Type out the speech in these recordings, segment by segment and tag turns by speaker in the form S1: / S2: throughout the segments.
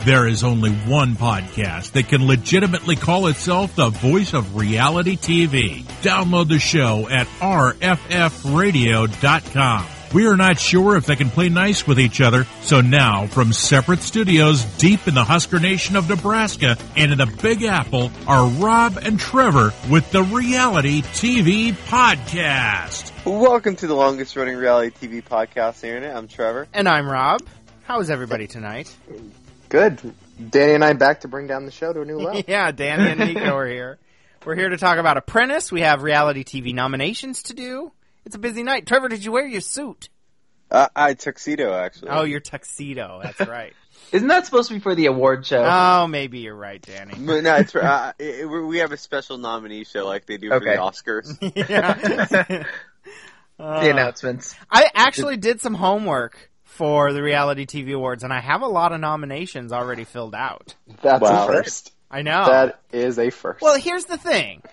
S1: There is only one podcast that can legitimately call itself the voice of reality TV. Download the show at rffradio.com. We are not sure if they can play nice with each other, so now, from separate studios deep in the Husker Nation of Nebraska and in the Big Apple, are Rob and Trevor with the Reality TV Podcast.
S2: Welcome to the longest running reality TV podcast on the internet. I'm Trevor.
S3: And I'm Rob. How is everybody tonight?
S4: Good. Danny and I back to bring down the show to a new level.
S3: Yeah, Danny and Nico are here. We're here to talk about Apprentice. We have reality TV nominations to do. It's a busy night. Trevor, did you wear your suit?
S2: I tuxedo, actually.
S3: Oh, your tuxedo. That's right.
S5: Isn't that supposed to be for the award show?
S3: Oh, maybe you're right, Danny.
S2: But no, it's we have a special nominee show like they do for the Oscars.
S3: Yeah.
S5: The announcements.
S3: I actually did some homework for the Reality TV Awards, and I have a lot of nominations already filled out.
S4: That's a first.
S3: I know.
S4: That is a first.
S3: Well, here's the thing.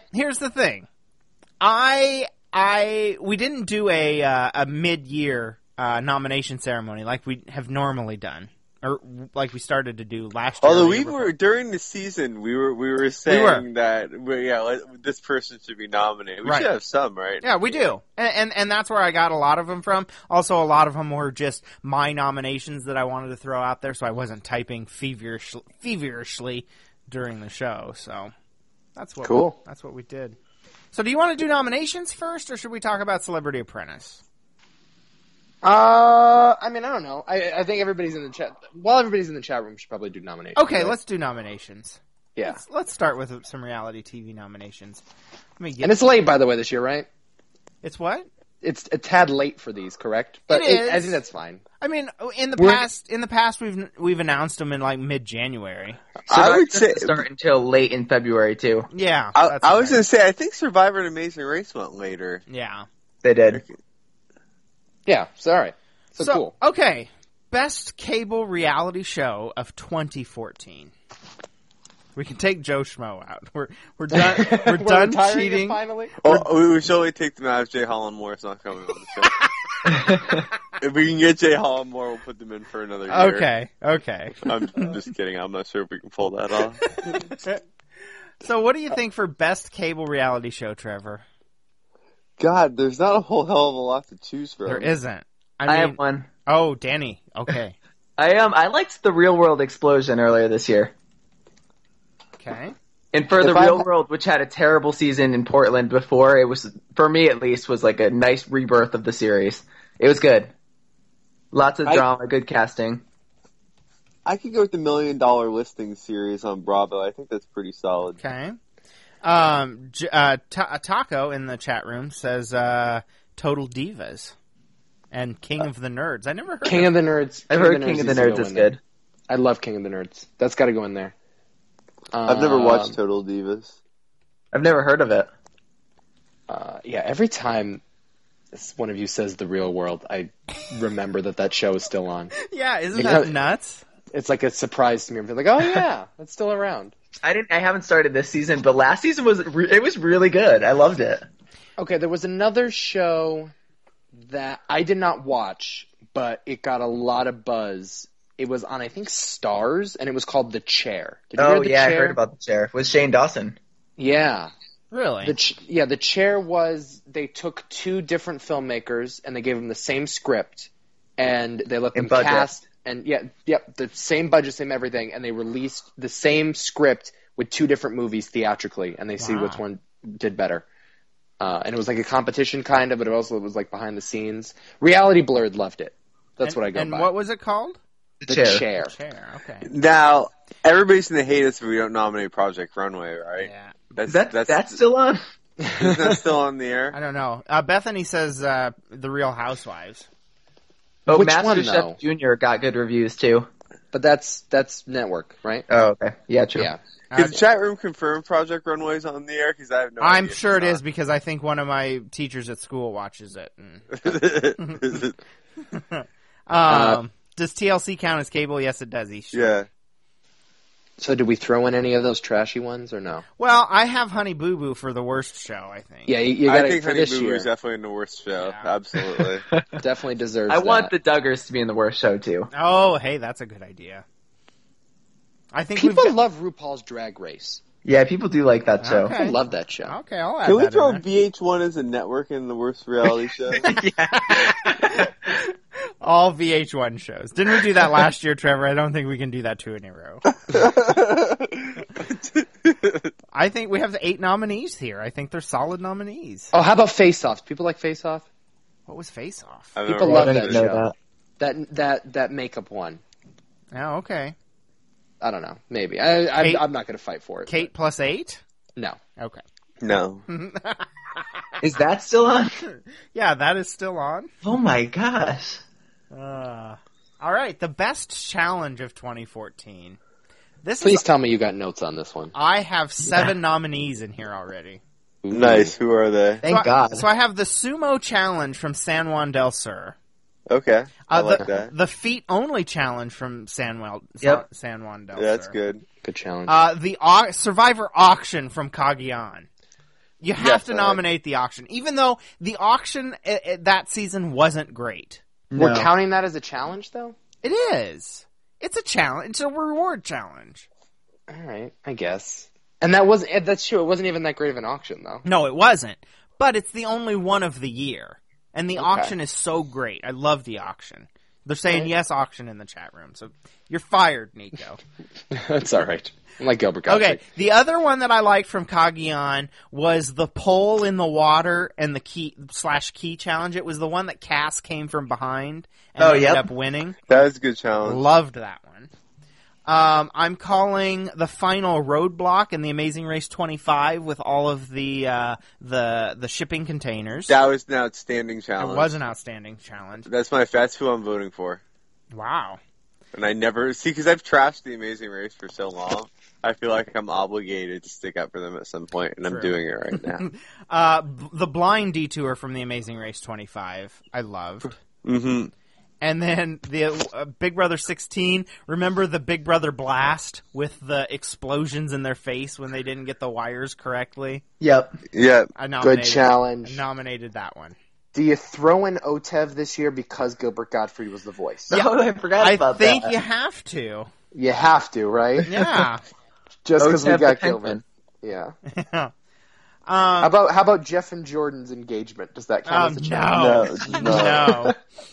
S3: We didn't do a mid-year nomination ceremony like we have normally done, or like we started to do last year.
S2: Although we were during the season, we were saying that this person should be nominated. We should have some, right?
S3: Yeah, we do, and that's where I got a lot of them from. Also, a lot of them were just my nominations that I wanted to throw out there, so I wasn't typing feverishly during the show. So that's what that's what we did. So, do you want to do nominations first, or should we talk about Celebrity Apprentice?
S4: I mean, I don't know. I think everybody's in the chat. While everybody's in the chat room, we should probably do nominations.
S3: Okay, let's do nominations.
S4: Yeah.
S3: Let's start with some reality TV nominations.
S4: And it's late, by the way, this year, right?
S3: It's what?
S4: It's a tad late for these, correct? But
S3: it is.
S4: I think that's fine.
S3: I mean, in the past, we've announced them in like mid-January.
S5: I would say start until late in February too.
S3: Yeah,
S2: I was going to say I think Survivor and Amazing Race went later.
S3: Yeah,
S5: they did.
S4: Yeah, sorry. So cool.
S3: Okay, best cable reality show of 2014. We can take Joe Schmo out. We're done. We're done cheating.
S4: Finally.
S2: We should only take them out if Jay Holland Moore's not coming on the show. If we can get Jay Holland Moore, we'll put them in for another year.
S3: Okay.
S2: I'm just kidding. I'm not sure if we can pull that off.
S3: So, what do you think for best cable reality show, Trevor?
S2: God, there's not a whole hell of a lot to choose from.
S3: There isn't.
S5: I have one.
S3: Oh, Danny. Okay.
S5: I liked the Real World Explosion earlier this year.
S3: Okay.
S5: And for the Real World, which had a terrible season in Portland before, it was, for me at least, was like a nice rebirth of the series. It was good. Lots of drama, good casting.
S2: I could go with the $1 Million Listing series on Bravo. I think that's pretty solid.
S3: Okay. Taco in the chat room says Total Divas and King of the Nerds. I never heard
S4: King of the Nerds.
S5: I've heard King of the Nerds is good.
S4: I love King of the Nerds. That's got to go in there.
S2: I've never watched Total Divas.
S5: I've never heard of it.
S4: Yeah, every time one of you says The Real World, I remember that show is still on.
S3: Yeah, isn't that nuts?
S4: It's like a surprise to me. I'm like, oh yeah, it's still around.
S5: I haven't started this season, but last season was really good. I loved it.
S4: Okay, there was another show that I did not watch, but it got a lot of buzz. It was on, I think, Stars, and it was called The Chair. Did you hear The Chair?
S5: I heard about The Chair. With Shane Dawson.
S4: Yeah.
S3: Really?
S4: The Chair was, they took two different filmmakers, and they gave them the same script, and they let them cast, and the same budget, same everything, and they released the same script with two different movies theatrically, and they see which one did better. And it was like a competition kind of, but it also was like behind the scenes. Reality Blurred loved it. That's what I go by.
S3: And what was it called?
S4: The Chair.
S3: The Chair, okay.
S2: Now, everybody's going to hate us if we don't nominate Project Runway, right?
S3: Yeah.
S5: That's still on?
S2: Isn't that still on the air?
S3: I don't know. Bethany says The Real Housewives.
S5: Oh,
S4: Which
S5: MasterChef
S4: one,
S5: Junior got good reviews, too.
S4: But that's network, right?
S5: Oh, okay. Yeah, true.
S4: Yeah.
S2: Can chat room confirm Project Runway's on the air? Because I have no idea.
S3: I'm sure it is because I think one of my teachers at school watches it. Does TLC count as cable? Yes, it does.
S2: Yeah.
S4: So did we throw in any of those trashy ones or no?
S3: Well, I have Honey Boo Boo for the worst show, I think.
S4: Yeah, you got
S2: I think
S4: for
S2: Honey
S4: this
S2: Boo Boo
S4: year.
S2: is definitely in the worst show.
S3: Yeah.
S2: Absolutely.
S4: Definitely deserves
S5: I
S4: that.
S5: want the Duggars to be in the worst show, too.
S3: Oh, hey, that's a good idea. I think
S4: people love RuPaul's Drag Race.
S5: Yeah, people do like that show.
S3: Okay.
S4: People love that show.
S3: Okay, I'll add
S2: Can we
S3: that
S2: throw
S3: in there.
S2: VH1 as a network in the worst reality show?
S3: All VH1 shows. Didn't we do that last year, Trevor? I don't think we can do that 2 in a row. I think we have 8 nominees here. I think they're solid nominees.
S4: Oh, how about Face Off? People like Face Off?
S3: What was Face Off?
S2: I've
S4: People
S2: never
S4: love
S2: watched
S4: that
S2: it.
S4: show. That makeup one.
S3: Oh, okay.
S4: I don't know. Maybe.
S3: Kate-
S4: I'm not going to fight for it.
S3: Kate plus 8?
S4: but No.
S3: Okay.
S2: No.
S5: Is that still on?
S3: Yeah, that is still on.
S5: Oh my gosh.
S3: All right, the best challenge of 2014.
S4: Please tell me you got notes on this one.
S3: I have 7 nominees in here already.
S2: Nice. Who are they?
S5: Thank God.
S3: So I have the Sumo Challenge from San Juan del Sur.
S2: Okay. I like
S3: the,
S2: that.
S3: The Feet Only Challenge from San Juan del Sur.
S2: Yeah, that's good.
S4: Good challenge.
S3: The Survivor Auction from Cagayan. You have to nominate the auction, even though the auction that season wasn't great.
S4: We're counting that as a challenge, though?
S3: It is. It's a challenge. It's a reward challenge.
S4: All right, I guess. And that's true. It wasn't even that great of an auction, though.
S3: No, it wasn't. But it's the only one of the year. And the auction is so great. I love the auction. They're saying yes, auction in the chat room. So you're fired, Nico.
S4: That's all right. I'm like Gilbert Gottfried.
S3: Okay, the other one that I liked from Cagayan was the pole in the water and the key challenge. It was the one that Cass came from behind and ended up winning.
S2: That was a good challenge.
S3: Loved that one. I'm calling the final roadblock in the Amazing Race 25 with all of the shipping containers.
S2: That was an outstanding challenge.
S3: It was an outstanding challenge.
S2: That's who I'm voting for.
S3: Wow.
S2: And I never because I've trashed the Amazing Race for so long. I feel like I'm obligated to stick up for them at some point, and I'm doing it right now.
S3: The blind detour from the Amazing Race 25, I loved.
S2: Mm-hmm.
S3: And then the Big Brother 16. Remember the Big Brother blast with the explosions in their face when they didn't get the wires correctly?
S5: Yep.
S2: Yeah.
S4: Good challenge.
S3: I nominated that one.
S4: Do you throw in OTEV this year because Gilbert Gottfried was the voice?
S3: Yeah,
S5: I forgot about that.
S3: I think you have to.
S4: You have to, right?
S3: Yeah.
S4: Just because we
S5: OTEV
S4: got
S5: the
S4: Gilbert. Yeah.
S3: Yeah.
S4: How about Jeff and Jordan's engagement? Does that count as a challenge?
S3: No.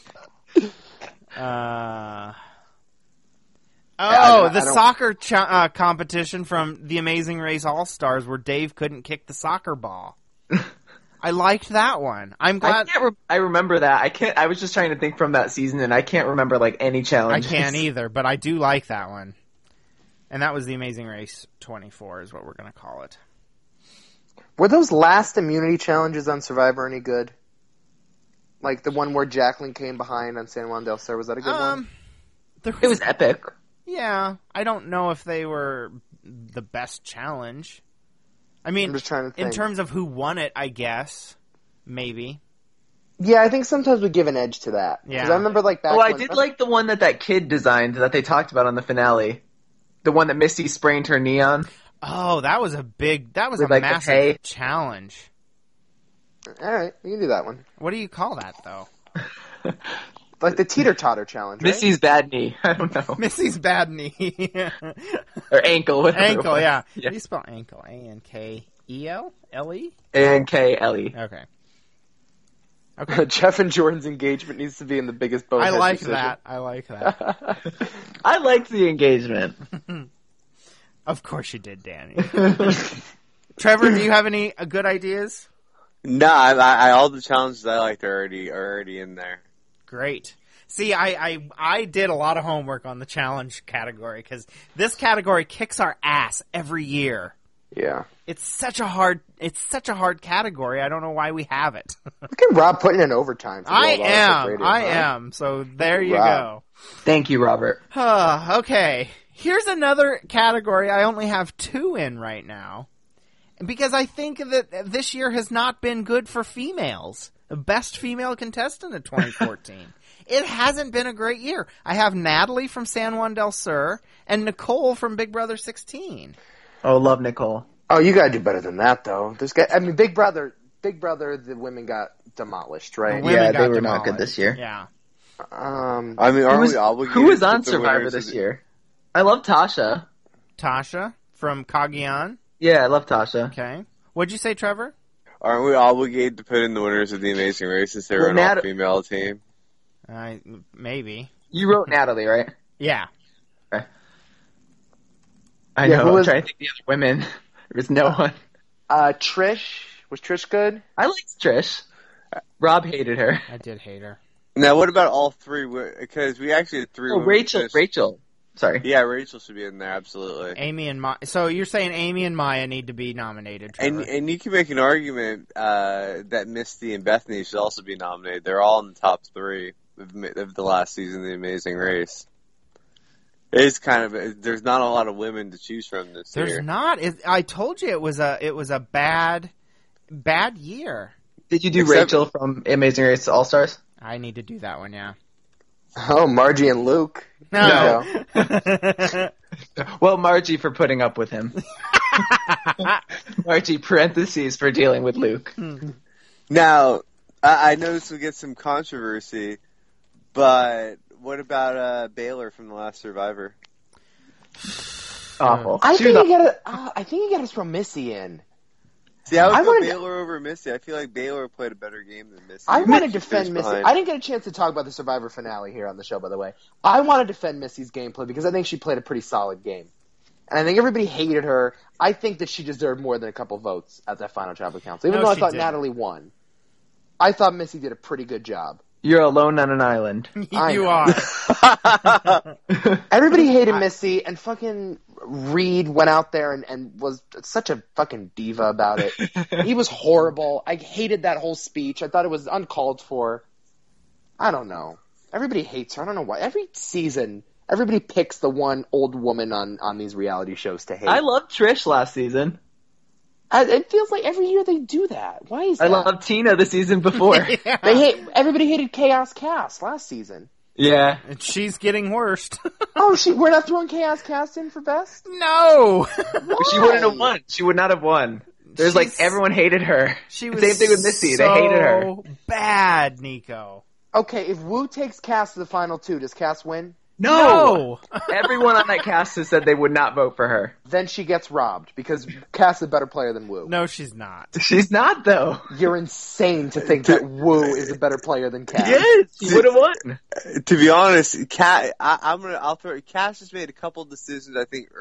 S3: The soccer competition from the Amazing Race All-Stars where Dave couldn't kick the soccer ball. I liked that one. I'm glad.
S5: I remember that. I was just trying to think from that season, and I can't remember any
S3: I
S5: challenges.
S3: can't either, but I do like that one. And that was the Amazing Race 24 is what we're going to call it.
S4: Were those last immunity challenges on Survivor any good? Like the one where Jacqueline came behind on San Juan del Sur, was that a good one?
S5: It was epic.
S3: Yeah, I don't know if they were the best challenge. I mean,
S4: I'm just trying to think.
S3: In terms of who won it, I guess, maybe.
S4: Yeah, I think sometimes we give an edge to that.
S3: Yeah.
S4: Because I remember back
S5: I did like the one that kid designed that they talked about on the finale. The one that Misty sprained her knee on.
S3: Oh, that was a
S5: With,
S3: massive challenge.
S4: All right, we can do that one.
S3: What do you call that, though?
S4: Like the teeter-totter challenge, right?
S5: Missy's bad knee. I don't know.
S3: Missy's bad knee.
S5: Or ankle. Whatever
S3: Ankle, yeah.
S5: Yeah.
S3: How do you spell ankle? A-N-K-E-L-L-E?
S5: A-N-K-L-E.
S3: Okay.
S4: Jeff and Jordan's engagement needs to be in the biggest bonehead
S3: I like
S4: decision.
S3: that. I like that.
S5: I liked the engagement.
S3: Of course you did, Danny. Trevor, do you have any good ideas?
S2: No, I all the challenges I liked are already in there.
S3: Great. See, I did a lot of homework on the challenge category because this category kicks our ass every year.
S4: Yeah.
S3: It's such a hard category. I don't know why we have it.
S4: Look at Rob putting in overtime.
S3: I am. So there you
S4: Rob.
S3: go.
S5: Thank you, Robert.
S3: Okay. Here's another category I only have 2 in right now. Because I think that this year has not been good for females. The best female contestant of 2014. It hasn't been a great year. I have Natalie from San Juan del Sur and Nicole from Big Brother 16.
S5: Oh, love Nicole.
S4: Oh, you gotta do better than that, though. Big Brother, the women got demolished, right?
S5: Yeah, they were not good this year.
S3: Yeah.
S2: I mean, aren't we obligated?
S5: Who was on
S2: to the
S5: Survivor
S2: winners
S5: this
S2: of
S5: year? I love Tasha.
S3: Tasha from Kagiyan.
S5: Yeah, I love Tasha.
S3: Okay. What'd you say, Trevor?
S2: Aren't we obligated to put in the winners of the Amazing Race since they were an all-female team?
S3: Maybe.
S5: You wrote Natalie, right?
S3: Yeah.
S5: Okay. I know. I'm trying to think of the other women. There was no one.
S4: Trish. Was Trish good?
S5: I liked Trish. Rob hated her.
S3: I did hate her.
S2: Now, what about all three? Because we actually had three.
S5: Oh, Rachel. Sorry.
S2: Yeah, Rachel should be in there, absolutely.
S3: Amy and Maya. So you're saying Amy and Maya need to be nominated, Trevor.
S2: And you can make an argument that Misty and Bethany should also be nominated. They're all in the top three of the last season of The Amazing Race. It is there's not a lot of women to choose from this year.
S3: There's not. I told you it was a bad year.
S5: Did you do Rachel from Amazing Race All Stars?
S3: I need to do that one, yeah.
S4: Oh, Margie and Luke.
S3: No.
S5: Well, Margie for putting up with him. Margie, parentheses, for dealing with Luke.
S2: Now, I know this will get some controversy, but what about Baylor from The Last Survivor?
S5: Awful.
S4: I think you gotta throw Missy in.
S2: See, I would go Baylor over Missy. I feel like Baylor played a better game than Missy.
S4: I want to defend Missy. I didn't get a chance to talk about the Survivor finale here on the show, by the way. I want to defend Missy's gameplay because I think she played a pretty solid game. And I think everybody hated her. I think that she deserved more than a couple votes at that final tribal council, even though I thought Natalie won. I thought Missy did a pretty good job.
S5: You're alone on an island.
S3: You are.
S4: Everybody hated Missy, and fucking Reed went out there and was such a fucking diva about it. He was horrible. I hated that whole speech. I thought it was uncalled for. I don't know. Everybody hates her. I don't know why. Every season, everybody picks the one old woman on these reality shows to hate.
S5: I loved Trish last season.
S4: It feels like every year they do that. Why is that?
S5: I loved Tina the season before.
S3: Yeah.
S4: Everybody hated Chaos Cast last season.
S5: Yeah.
S3: And she's getting worst.
S4: We're not throwing Chaos Cast in for best?
S3: No!
S5: She wouldn't have won. She would not have won. Everyone hated her.
S3: She was
S5: same thing with Missy. They hated her.
S3: So bad, Nico.
S4: Okay, if Wu takes Cass to the final two, does Cass win?
S3: No!
S5: Everyone on that cast has said they would not vote for her.
S4: Then she gets robbed because Cass is a better player than Wu.
S3: No, she's not.
S5: She's not, though.
S4: You're insane to think that Wu is a better player than Cass.
S5: Yes, he would have won.
S2: To be honest, I'll throw Cass just made a couple decisions. I think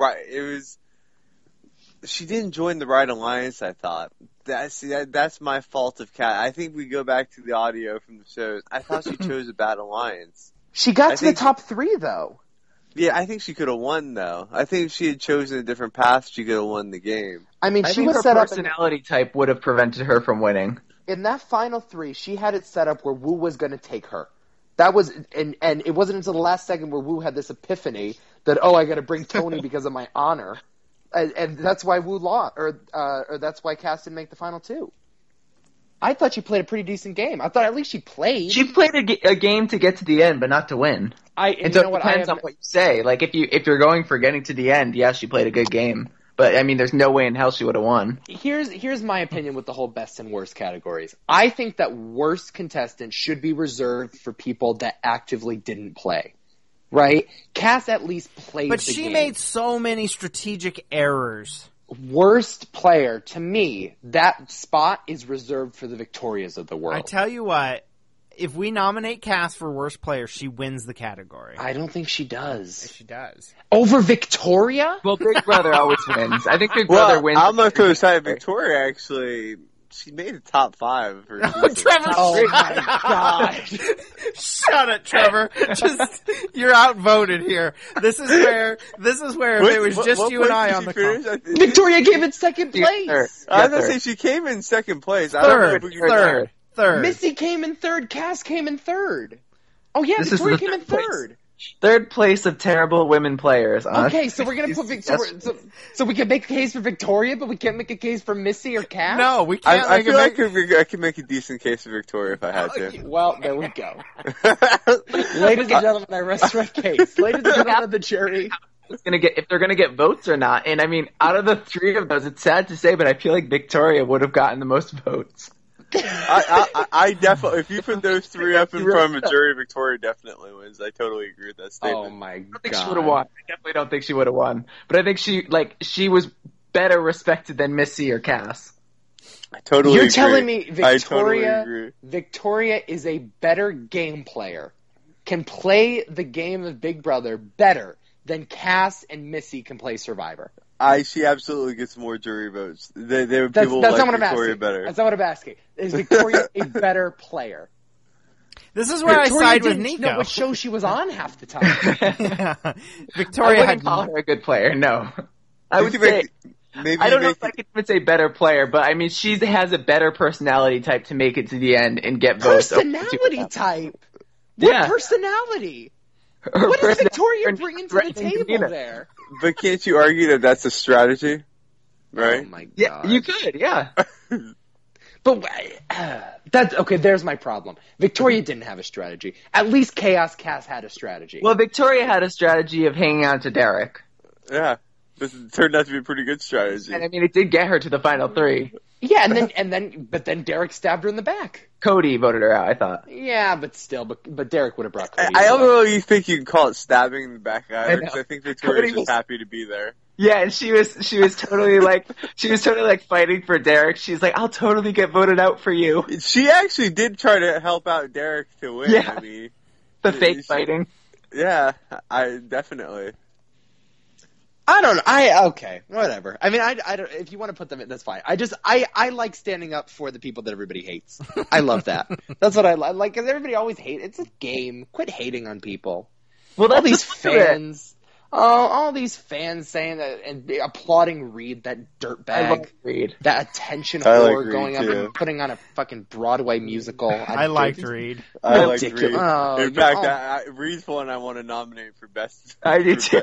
S2: she didn't join the right alliance. I thought that's my fault of Cass. I think we go back to the audio from the shows. I thought she chose a bad alliance.
S4: She got to the top three, though.
S2: Yeah, I think she could have won, though. I think if she had chosen a different path, she could have won the game.
S4: I mean,
S5: she was set up. Her personality type would have prevented her from winning.
S4: In that final three, she had it set up where Wu was going to take her. That was, and it wasn't until the last second where Wu had this epiphany that, I got to bring Tony because of my honor, and that's why Wu lost, or that's why Cass didn't make the final two. I thought she played a pretty decent game. I thought at least she played.
S5: She played a game to get to the end, but not to win. It depends on what you say. Like if you're going for getting to the end, yes, she played a good game. But I mean, there's no way in hell she would have won.
S4: Here's my opinion with the whole best and worst categories. I think that worst contestant should be reserved for people that actively didn't play. Right? Cass at least played the game.
S3: But she made so many strategic errors.
S4: Worst player, to me, that spot is reserved for the Victorias of the world.
S3: I tell you what, if we nominate Cass for worst player, she wins the category.
S4: I don't think she does.
S3: Yes, she does.
S4: Over Victoria?
S5: Well, Big Brother always wins. I think Big Brother wins.
S2: I'm going to throw aside Victoria, actually. She made the top 5 of her season.
S3: Trevor!
S4: Oh my god!
S3: Shut it, Trevor! You're outvoted here. This is where if it was just you and I on the call.
S4: Victoria came in second place.
S2: I was going to say she came in second place.
S3: Third.
S4: Missy came in third. Cass came in third. Oh yeah, Victoria came in third.
S5: Third place of terrible women players.
S4: Okay, so we're gonna put Victoria. So we can make a case for Victoria, but we can't make a case for Missy or Cass.
S3: No, we can't.
S2: I feel like I could make a decent case for Victoria if I had to.
S4: Well, there we go. Ladies and gentlemen, I rest my case. Ladies and gentlemen of the jury.
S5: If they're gonna get votes or not, and I mean, out of the three of those, it's sad to say, but I feel like Victoria would have gotten the most votes.
S2: I definitely, if you put those three up in front of a jury, Victoria definitely wins. I totally agree with that statement.
S4: Oh my god!
S5: I think she would have won. I definitely don't think she would have won. But I think she was better respected than Missy or Cass.
S2: I totally
S4: You're
S2: agree.
S4: telling me
S2: I totally agree.
S4: Victoria is a better game player, can play the game of Big Brother better than Cass and Missy can play Survivor.
S2: She absolutely gets more jury votes. There are
S4: That's
S2: people
S4: not
S2: like
S4: what I'm
S2: Victoria
S4: asking.
S2: better.
S4: That's not what I'm asking. Is Victoria a better player?
S3: This is where
S4: Victoria
S3: I side with
S4: didn't
S3: Nico.
S4: know what show she was on half the time.
S3: Victoria
S5: I wouldn't
S3: had
S5: call her a good player. No, I would
S2: You
S5: say.
S2: maybe
S5: I don't know
S2: make
S5: if I could even say better player, but I mean she has a better personality type to make it to the end and get votes.
S4: Personality type. What
S5: Yeah.
S4: personality?
S5: Her
S4: What is
S5: personality
S4: Victoria
S5: and
S4: bringing to the
S5: threatening
S4: table
S5: demeanor.
S4: there?
S2: But can't you argue that that's a strategy? Right?
S4: Oh my god!
S5: Yeah, you could. Yeah.
S4: But that's okay. There's my problem. Victoria didn't have a strategy. At least Chaos Cass had a strategy.
S5: Well, Victoria had a strategy of hanging on to Derek,
S2: Yeah. This turned out to be a pretty good strategy.
S5: and I mean it did get her to the final three.
S4: yeah, but then Derek stabbed her in the back.
S5: Cody voted her out. I thought.
S4: Yeah, but still, but Derek would have brought Cody.
S2: I
S4: as
S2: don't
S4: well.
S2: really think you can call it stabbing in the back
S5: I
S2: either,
S5: know.
S2: because I think Victoria's
S5: Cody
S2: just
S5: was-
S2: happy to be there.
S5: Yeah, and she was totally like fighting for Derek. She's like, I'll totally get voted out for you.
S2: She actually did try to help out Derek to win.
S5: Yeah.
S2: I mean,
S5: The fake fighting.
S2: yeah, I definitely.
S4: I don't know. Okay, whatever. I mean, I don't. If you want to put them in, that's fine. I like standing up for the people that everybody hates. I love that. That's what I like. Because everybody always hates. It's a game. Quit hating on people.
S5: Well,
S4: All
S5: that's
S4: these
S5: the fun of it.
S4: fans. All these fans saying that and applauding Reed, that
S5: I
S4: dirtbag,
S5: love Reed.
S4: that attention
S2: I like
S4: whore
S2: Reed,
S4: going up
S2: too.
S4: and putting on a fucking Broadway musical.
S3: I liked Reed.
S2: I like
S4: Ridiculous.
S2: Reed.
S4: Oh,
S2: In
S4: you're
S2: fact,
S4: all-
S2: Reed's one I want to nominate for best.
S5: I do too.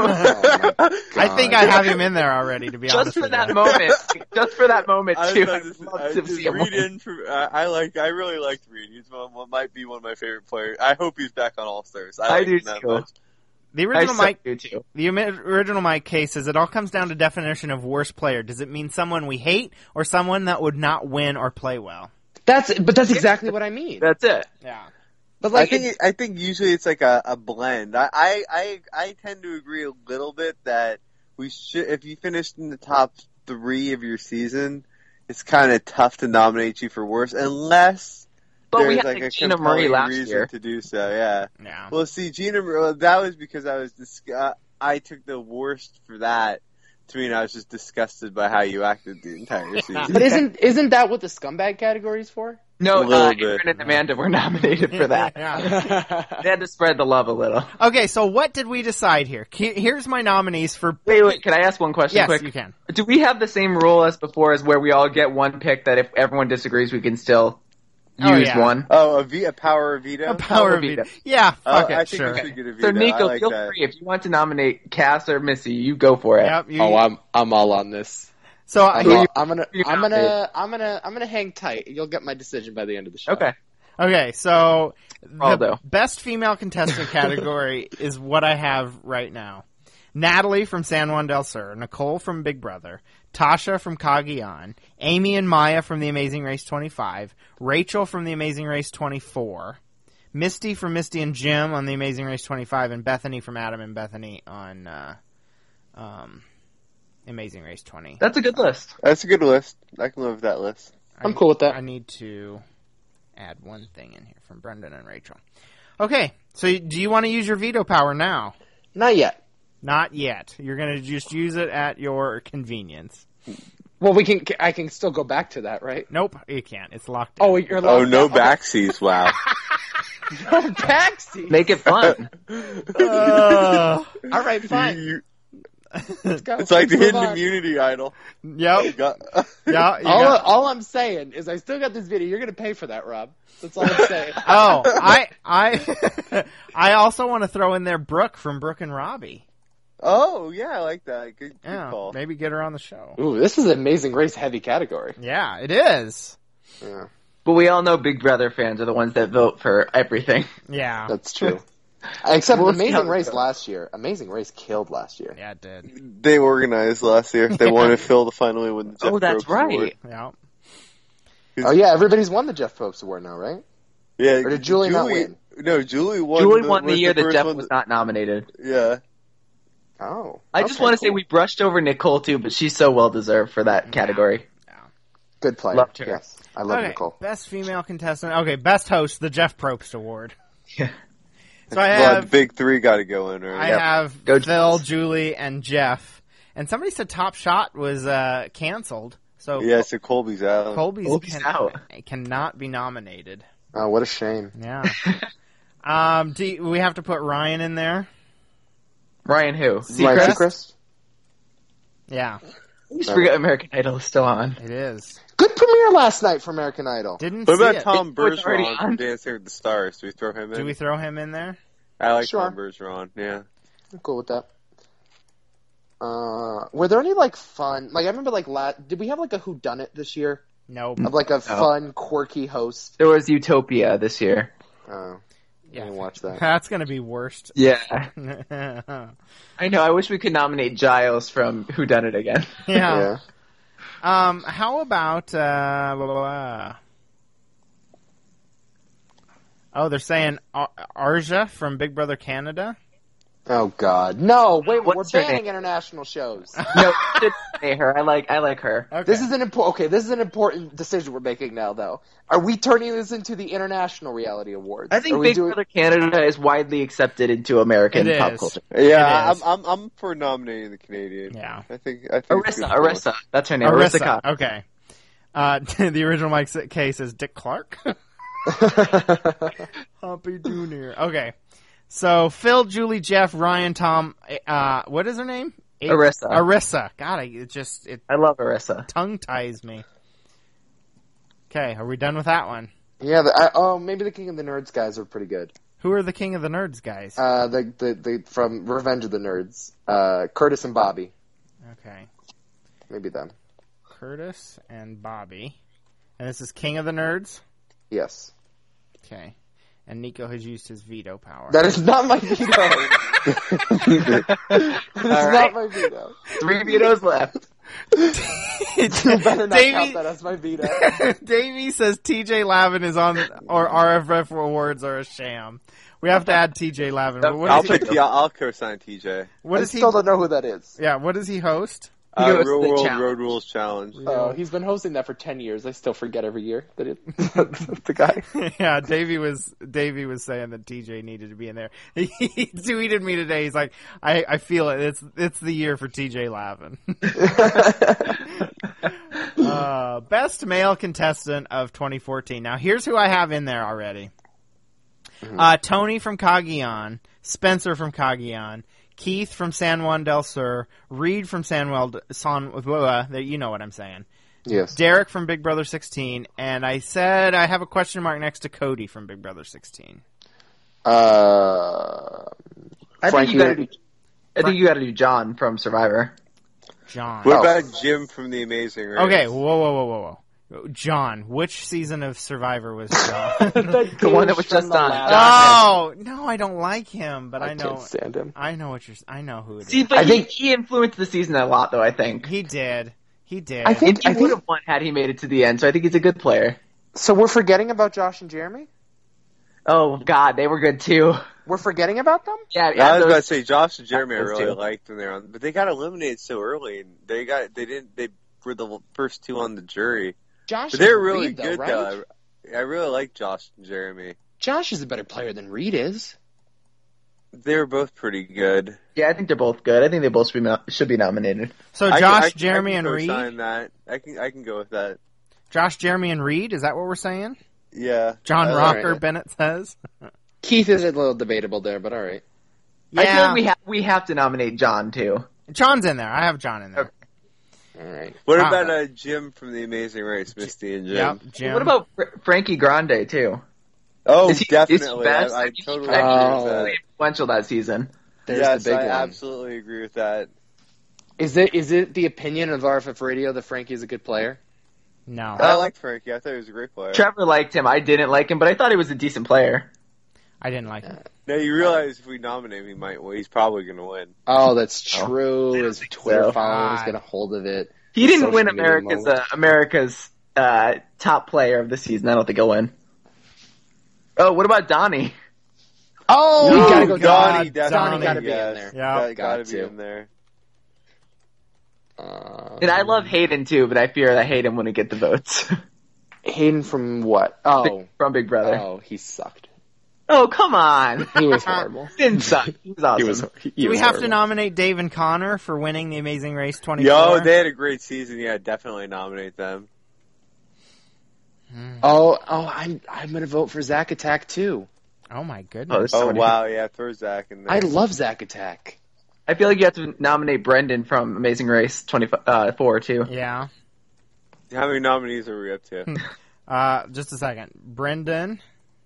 S3: I think I have him in there already, to be
S5: Just
S3: honest
S5: for
S3: with
S5: that
S3: you.
S5: moment. Just for that moment
S2: I
S5: too.
S2: was
S5: I
S2: about to
S5: would
S2: say,
S5: love to see him
S2: Reed
S5: win.
S2: in for. I really liked Reed. He's what might be one of my favorite players. I hope he's back on All Stars.
S5: I
S2: like
S5: do
S2: him that
S5: too.
S2: much.
S3: The
S5: I
S3: original
S5: so
S3: Mike,
S5: do too.
S3: the original Mike case is it all comes down to definition of worst player. Does it mean someone we hate or someone that would not win or play well?
S4: That's exactly what I mean.
S5: That's it.
S3: Yeah.
S4: But like,
S2: I think usually it's like a blend. I tend to agree a little bit that we should, if you finished in the top 3 of your season, it's kind of tough to nominate you for worst unless
S5: But
S2: there's
S5: we had
S2: like a
S5: Gina Marie
S2: compelling
S5: last
S2: reason
S5: year.
S2: to do so. Yeah.
S3: Yeah.
S2: Well, see, Gina, that was because I took the worst for that. To me, I was just disgusted by how you acted the entire season.
S4: but isn't that what the scumbag category is for?
S5: No,
S2: A little bit.
S5: Aaron and Amanda were nominated for that.
S3: Yeah.
S5: They had to spread the love a little.
S3: Okay, so what did we decide here? Here's my nominees for.
S5: Wait, can I ask one question
S3: Yes,
S5: quick?
S3: you can.
S5: Do we have the same rule as before, as where we all get one pick that if everyone disagrees, we can still
S3: Oh,
S5: use
S3: yeah.
S5: one?
S2: Oh, a power of veto?
S3: A power
S5: veto.
S3: veto. Yeah, fuck
S2: I
S3: it,
S2: think
S3: sure.
S2: we should get a veto.
S5: So Nico,
S2: I like
S5: feel
S2: that.
S5: free. If you want to nominate Cass or Missy, you go for it.
S3: Yep,
S4: I'm all on this.
S3: so
S4: I'm gonna
S5: you
S4: hang tight. You'll get my decision by the end of the show.
S5: Okay.
S3: okay, so the
S5: Aldo.
S3: best female contestant category is what I have right now. Natalie from San Juan del Sur, Nicole from Big Brother, Tasha from Cagayan, Amy and Maya from The Amazing Race 25, Rachel from The Amazing Race 24, Misty from Misty and Jim on The Amazing Race 25, and Bethany from Adam and Bethany on Amazing Race 20.
S5: That's a good list.
S2: That's a good list. I can live with that list.
S4: I'm cool with that.
S3: I need to add one thing in here from Brendan and Rachel. Okay, so do you want to use your veto power now?
S4: Not yet.
S3: Not yet. You're going to just use it at your convenience.
S4: Well, I can still go back to that, right?
S3: Nope, you can't. It's locked in.
S4: Oh, you're
S2: Oh,
S4: locked
S2: no
S4: down. Okay.
S2: backseas. Wow.
S4: No backseat.
S5: Make it fun.
S4: All right, fine.
S2: You-
S4: Let's go.
S2: It's like the
S4: Let's move
S2: hidden
S4: on.
S2: immunity idol.
S3: Yep.
S2: Got-
S3: Yeah. you got-
S4: All I'm saying is I still got this video. You're going to pay for that, Rob. That's all I'm saying.
S3: Oh, I also want to throw in there Brooke from Brooke and Robbie.
S2: Oh, yeah, I like that. Good
S3: Yeah,
S2: call.
S3: maybe get her on the show.
S4: Ooh, this is an Amazing Race heavy category.
S3: Yeah, it is.
S4: Yeah,
S5: But we all know Big Brother fans are the ones that vote for everything.
S3: Yeah.
S4: that's true. Except
S5: We'll see how
S4: Amazing
S5: it
S4: Race
S5: goes.
S4: last year. Amazing Race killed last year.
S3: Yeah, it did.
S2: They organized last year. They wanted Phil to finally win the Jeff
S5: Oh, that's
S2: Probst Award.
S5: right.
S3: Yeah.
S4: Oh yeah, everybody's won the Jeff Probst Award now, right?
S2: Yeah.
S4: Or did Julie not win?
S2: No, Julie won.
S5: Julie won the year that Jeff was not nominated.
S2: Yeah.
S4: Oh.
S5: I just want to say we brushed over Nicole too, but she's so well deserved for that category.
S4: Good player.
S5: Loved her.
S4: Yes, I love
S3: Okay,
S4: Nicole.
S3: best female contestant. Okay, best host, the Jeff Probst Award.
S5: Yeah.
S3: So I
S2: Well, the
S3: have
S2: big three got to go in, right?
S3: I have
S5: Go
S3: Phil,
S5: Jets.
S3: Julie, and Jeff. And somebody said Top Shot was canceled. So
S2: Yeah, so Colby's out.
S3: Colby's
S5: out.
S3: cannot be nominated.
S4: Oh, what a shame.
S3: Yeah. We have to put Ryan in there?
S5: Ryan who?
S4: Ryan
S3: Seacrest?
S4: Seacrest?
S3: Yeah,
S5: I just forget American Idol is still on.
S3: it is.
S4: Good premiere last night for American Idol.
S3: Didn't
S2: What
S3: see
S2: about
S3: it.
S2: Tom
S5: It's already
S2: Bergeron
S5: on.
S2: from Dancing with the Stars? Do we throw him in?
S3: Do we throw him in there?
S2: I like
S4: Sure.
S2: Tom Bergeron. Yeah.
S4: I'm cool with that. Were there any fun? I remember did we have a whodunit this year
S3: Nope.
S4: of a fun, quirky host?
S5: There was Utopia this year.
S4: Oh, I
S3: Yeah.
S4: didn't watch that.
S3: That's going to be worst.
S5: Yeah.
S3: Yeah.
S5: I know. I wish we could nominate Giles from Who Done It Again.
S4: Yeah.
S3: How about Oh, they're saying Arja from Big Brother Canada.
S4: Oh God, no! Wait,
S5: What's
S4: we're
S5: her
S4: banning
S5: name?
S4: international shows.
S5: No, we should say her. I like her.
S3: Okay.
S4: This is an important decision we're making now, though. Are we turning this into the International Reality Awards?
S5: I think
S4: Are we
S5: Big Brother Canada is widely accepted into American
S3: It
S5: pop
S3: is.
S5: culture.
S2: Yeah,
S3: It is.
S2: I'm for nominating the Canadian.
S3: Yeah.
S2: I think it's good
S5: Arissa. That's her name. Arissa
S3: Arissa.
S5: Cox.
S3: Okay. The original Mike K says Dick Clark. Humpy Jr. Okay. So Phil, Julie, Jeff, Ryan, Tom. What is her name?
S5: Arissa.
S3: Arissa. God, it
S5: I love Arissa.
S3: tongue ties me. Okay, are we done with that one?
S4: Yeah. Maybe the King of the Nerds guys are pretty good.
S3: Who are the King of the Nerds guys?
S4: The from Revenge of the Nerds, Curtis and Bobby.
S3: Okay,
S4: Maybe them.
S3: Curtis and Bobby, and this is King of the Nerds.
S4: Yes.
S3: Okay, and Nico has used his veto power.
S4: That is not my veto. That is not my veto.
S5: 3 vetoes left.
S4: You better not count that as my veto.
S3: Davey says TJ Lavin is on, or RFF awards are a sham. We have to add TJ Lavin. But what
S2: I'll
S3: does he,
S2: I'll co-sign TJ.
S3: what
S4: I
S3: does he?
S4: still don't know who that is.
S3: Yeah, what does he host?
S5: He goes
S2: Real
S5: to the
S2: World
S5: challenge.
S2: Road Rules Challenge.
S4: Oh, he's been hosting that for 10 years. I still forget every year that that's the guy.
S3: Yeah, Davey was saying that TJ needed to be in there. He tweeted me today. He's like, I feel it. It's the year for TJ Lavin. Best male contestant of 2014. Now here's who I have in there already. Tony from Cagayan, Spencer from Cagayan, Keith from San Juan del Sur, Reed from you know what I'm saying.
S4: Yes.
S3: Derek from Big Brother 16, and I said I have a question mark next to Cody from Big Brother 16.
S5: I think you gotta do John from Survivor.
S3: John.
S2: What about Jim from The Amazing Race?
S3: Okay, whoa. John, which season of Survivor was John?
S5: The one that was just on.
S3: Oh, no, I don't like him, but I know.
S4: Can't stand him.
S3: I know who it is.
S5: See, but he influenced the season a lot, though, I think.
S3: He did.
S4: I think
S5: He would have won had he made it to the end, so I think he's a good player.
S4: So we're forgetting about Josh and Jeremy?
S5: Oh, God, they were good, too.
S4: We're forgetting about them?
S5: Yeah,
S2: I was
S5: those-
S2: about to say Josh and Jeremy I
S5: those
S2: really
S5: two.
S2: liked when they were on, but they got eliminated so early, and they were the first two on the jury.
S4: Josh
S2: But they were
S4: is
S2: really
S4: Reed,
S2: good
S4: right?
S2: though. I really like Josh and Jeremy.
S4: Josh is a better player than Reed is.
S2: They were both pretty good.
S5: Yeah, I think they're both good. I think they both should be nominated.
S3: So
S2: I
S3: Josh,
S2: can
S3: Jeremy, and Reed?
S2: co-sign that. I can go with that.
S3: Josh, Jeremy, and Reed? Is that what we're saying?
S2: Yeah.
S3: John
S2: I
S3: Rocker,
S4: right.
S3: Bennett says.
S4: Keith is a little debatable there, but all right.
S3: Yeah,
S5: I feel like we have to nominate John, too.
S3: John's in there. I have John in there.
S4: All right.
S2: What
S3: Wow.
S2: about Jim from The Amazing Race, Misty and Jim?
S3: Yep, Jim.
S5: What about Frankie Grande, too?
S2: Oh,
S5: Is he
S2: definitely.
S5: best?
S2: I
S5: He
S2: totally
S5: was
S2: agree
S4: Oh.
S2: with that.
S5: really influential that season.
S4: There's
S2: Yes,
S4: the big
S2: I
S4: one.
S2: absolutely agree with that.
S4: Is it the opinion of RFF Radio that Frankie's a good player?
S3: No.
S2: I liked Frankie. I thought he was a great player.
S5: Trevor liked him. I didn't like him, but I thought he was a decent player.
S3: I didn't like him.
S2: Now you realize if we nominate him, he's probably going to win.
S4: Oh, that's true. His Twitter
S5: so.
S4: followers
S3: God.
S4: get a hold of it.
S5: He didn't
S4: Social
S5: win
S4: media
S5: America's
S4: moment.
S5: America's top player of the season. I don't think he'll win. Oh, what about Donnie?
S4: Oh,
S3: No,
S4: we gotta go.
S2: Donnie,
S4: Donnie gotta be in
S2: yes.
S4: there.
S3: Yeah.
S2: Gotta be
S4: to.
S2: in there.
S5: And I love Hayden too, but I fear that Hayden wouldn't get the votes.
S4: Hayden from what? Oh,
S5: From Big Brother.
S4: oh, he sucked.
S5: Oh, come on.
S4: He was horrible.
S5: Didn't suck. He was awesome.
S3: Do we have to nominate Dave and Connor for winning the Amazing Race 24?
S2: Yo, they had a great season. Yeah, definitely nominate them.
S4: I'm gonna vote for Zack Attack too.
S3: Oh my
S5: Oh,
S3: goodness.
S5: there's so
S2: Oh
S5: many.
S2: wow, yeah, throw Zach in there.
S4: I love Zack Attack.
S5: I feel like you have to nominate Brendan from Amazing Race 24 too.
S3: Yeah.
S2: How many nominees are we up to?
S3: Just a second. Brendan.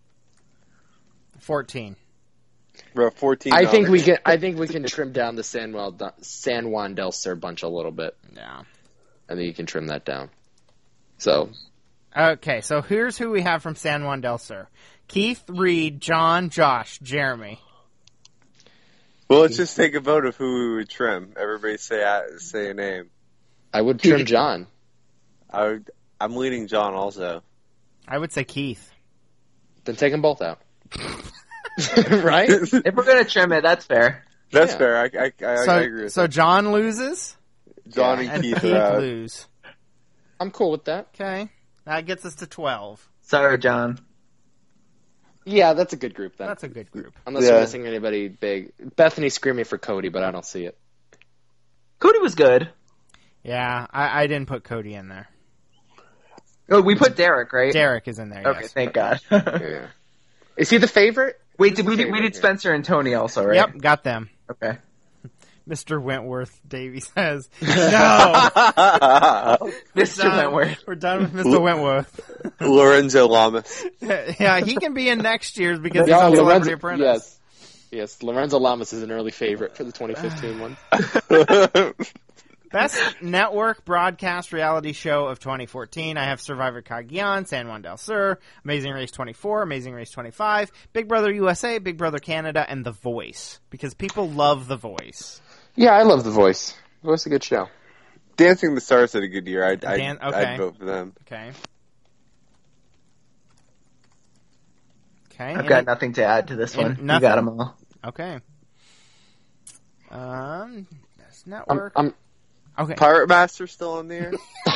S3: 14.
S2: We're at 14.
S4: I think we
S2: nominees.
S4: can trim down the San Juan del Sur bunch a little bit.
S3: Yeah.
S4: I think you can trim that down. So
S3: Okay, so here's who we have from San Juan del Sur. Keith, Reed, John, Josh, Jeremy.
S2: Well, let's just take a vote of who we would trim. Everybody say a name.
S4: I would trim John.
S2: I'm leading John also.
S3: I would say Keith.
S4: Then take them both out. Right?
S5: If we're gonna trim it, that's fair.
S2: That's
S4: Yeah.
S2: fair. I agree with
S3: So
S2: that.
S3: John loses
S2: John
S3: and
S2: and
S3: Keith
S2: Keith are out.
S3: lose.
S4: I'm cool with that.
S3: Okay. That gets us to 12.
S5: Sorry, John.
S4: Yeah, that's a good group then.
S3: That's a good group.
S4: Unless
S2: Yeah.
S4: you're missing anybody big. Bethany's screaming for Cody, but I don't see it.
S5: Cody was good.
S3: Yeah, I didn't put Cody in there.
S5: Oh, we put Derek, right?
S3: Derek is in there,
S5: Okay,
S3: yes.
S5: thank God.
S4: Yeah. Is he the favorite?
S5: Wait, we did Spencer and Tony also, right?
S3: Yep, got them.
S5: Okay.
S3: Mr. Wentworth, Davey says. No!
S5: Mr. Wentworth.
S3: We're done with Mr. Wentworth.
S2: Lorenzo Lamas.
S3: Yeah, he can be in next year's because he's
S4: Yeah,
S3: on Celebrity
S4: Lorenzo,
S3: Apprentice.
S4: yes. Lorenzo Lamas is an early favorite for the 2015 one.
S3: Best Network Broadcast Reality Show of 2014. I have Survivor Cagayan, San Juan del Sur, Amazing Race 24, Amazing Race 25, Big Brother USA, Big Brother Canada, and The Voice. Because people love The Voice.
S4: Yeah, I love The Voice. The Voice is a good show.
S2: Dancing the Stars had a good year. I'd
S3: Okay.
S2: vote for them.
S3: Okay. Okay.
S5: I've got nothing to add to this one. You
S3: nothing.
S5: got them all.
S3: Okay. Best Network. Okay.
S2: Pirate Master still on the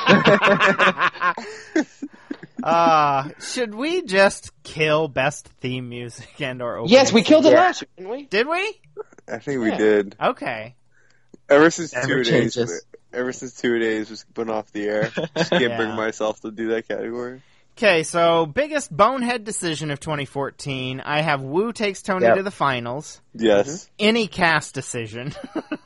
S2: air?
S3: Should we just kill best theme music and or opening?
S4: Yes, we killed it
S5: Yeah.
S4: last year, didn't we?
S3: Did we?
S2: I think we
S4: Yeah.
S2: did.
S3: Okay.
S2: Ever since
S5: Never
S2: 2 days.
S5: changes.
S2: Ever since 2 days was put off the air. Just can't
S3: Yeah.
S2: bring myself to do that category.
S3: Okay, so biggest bonehead decision of 2014. I have Wu takes Tony
S5: Yep.
S3: to the finals.
S2: Yes.
S3: Any cast decision.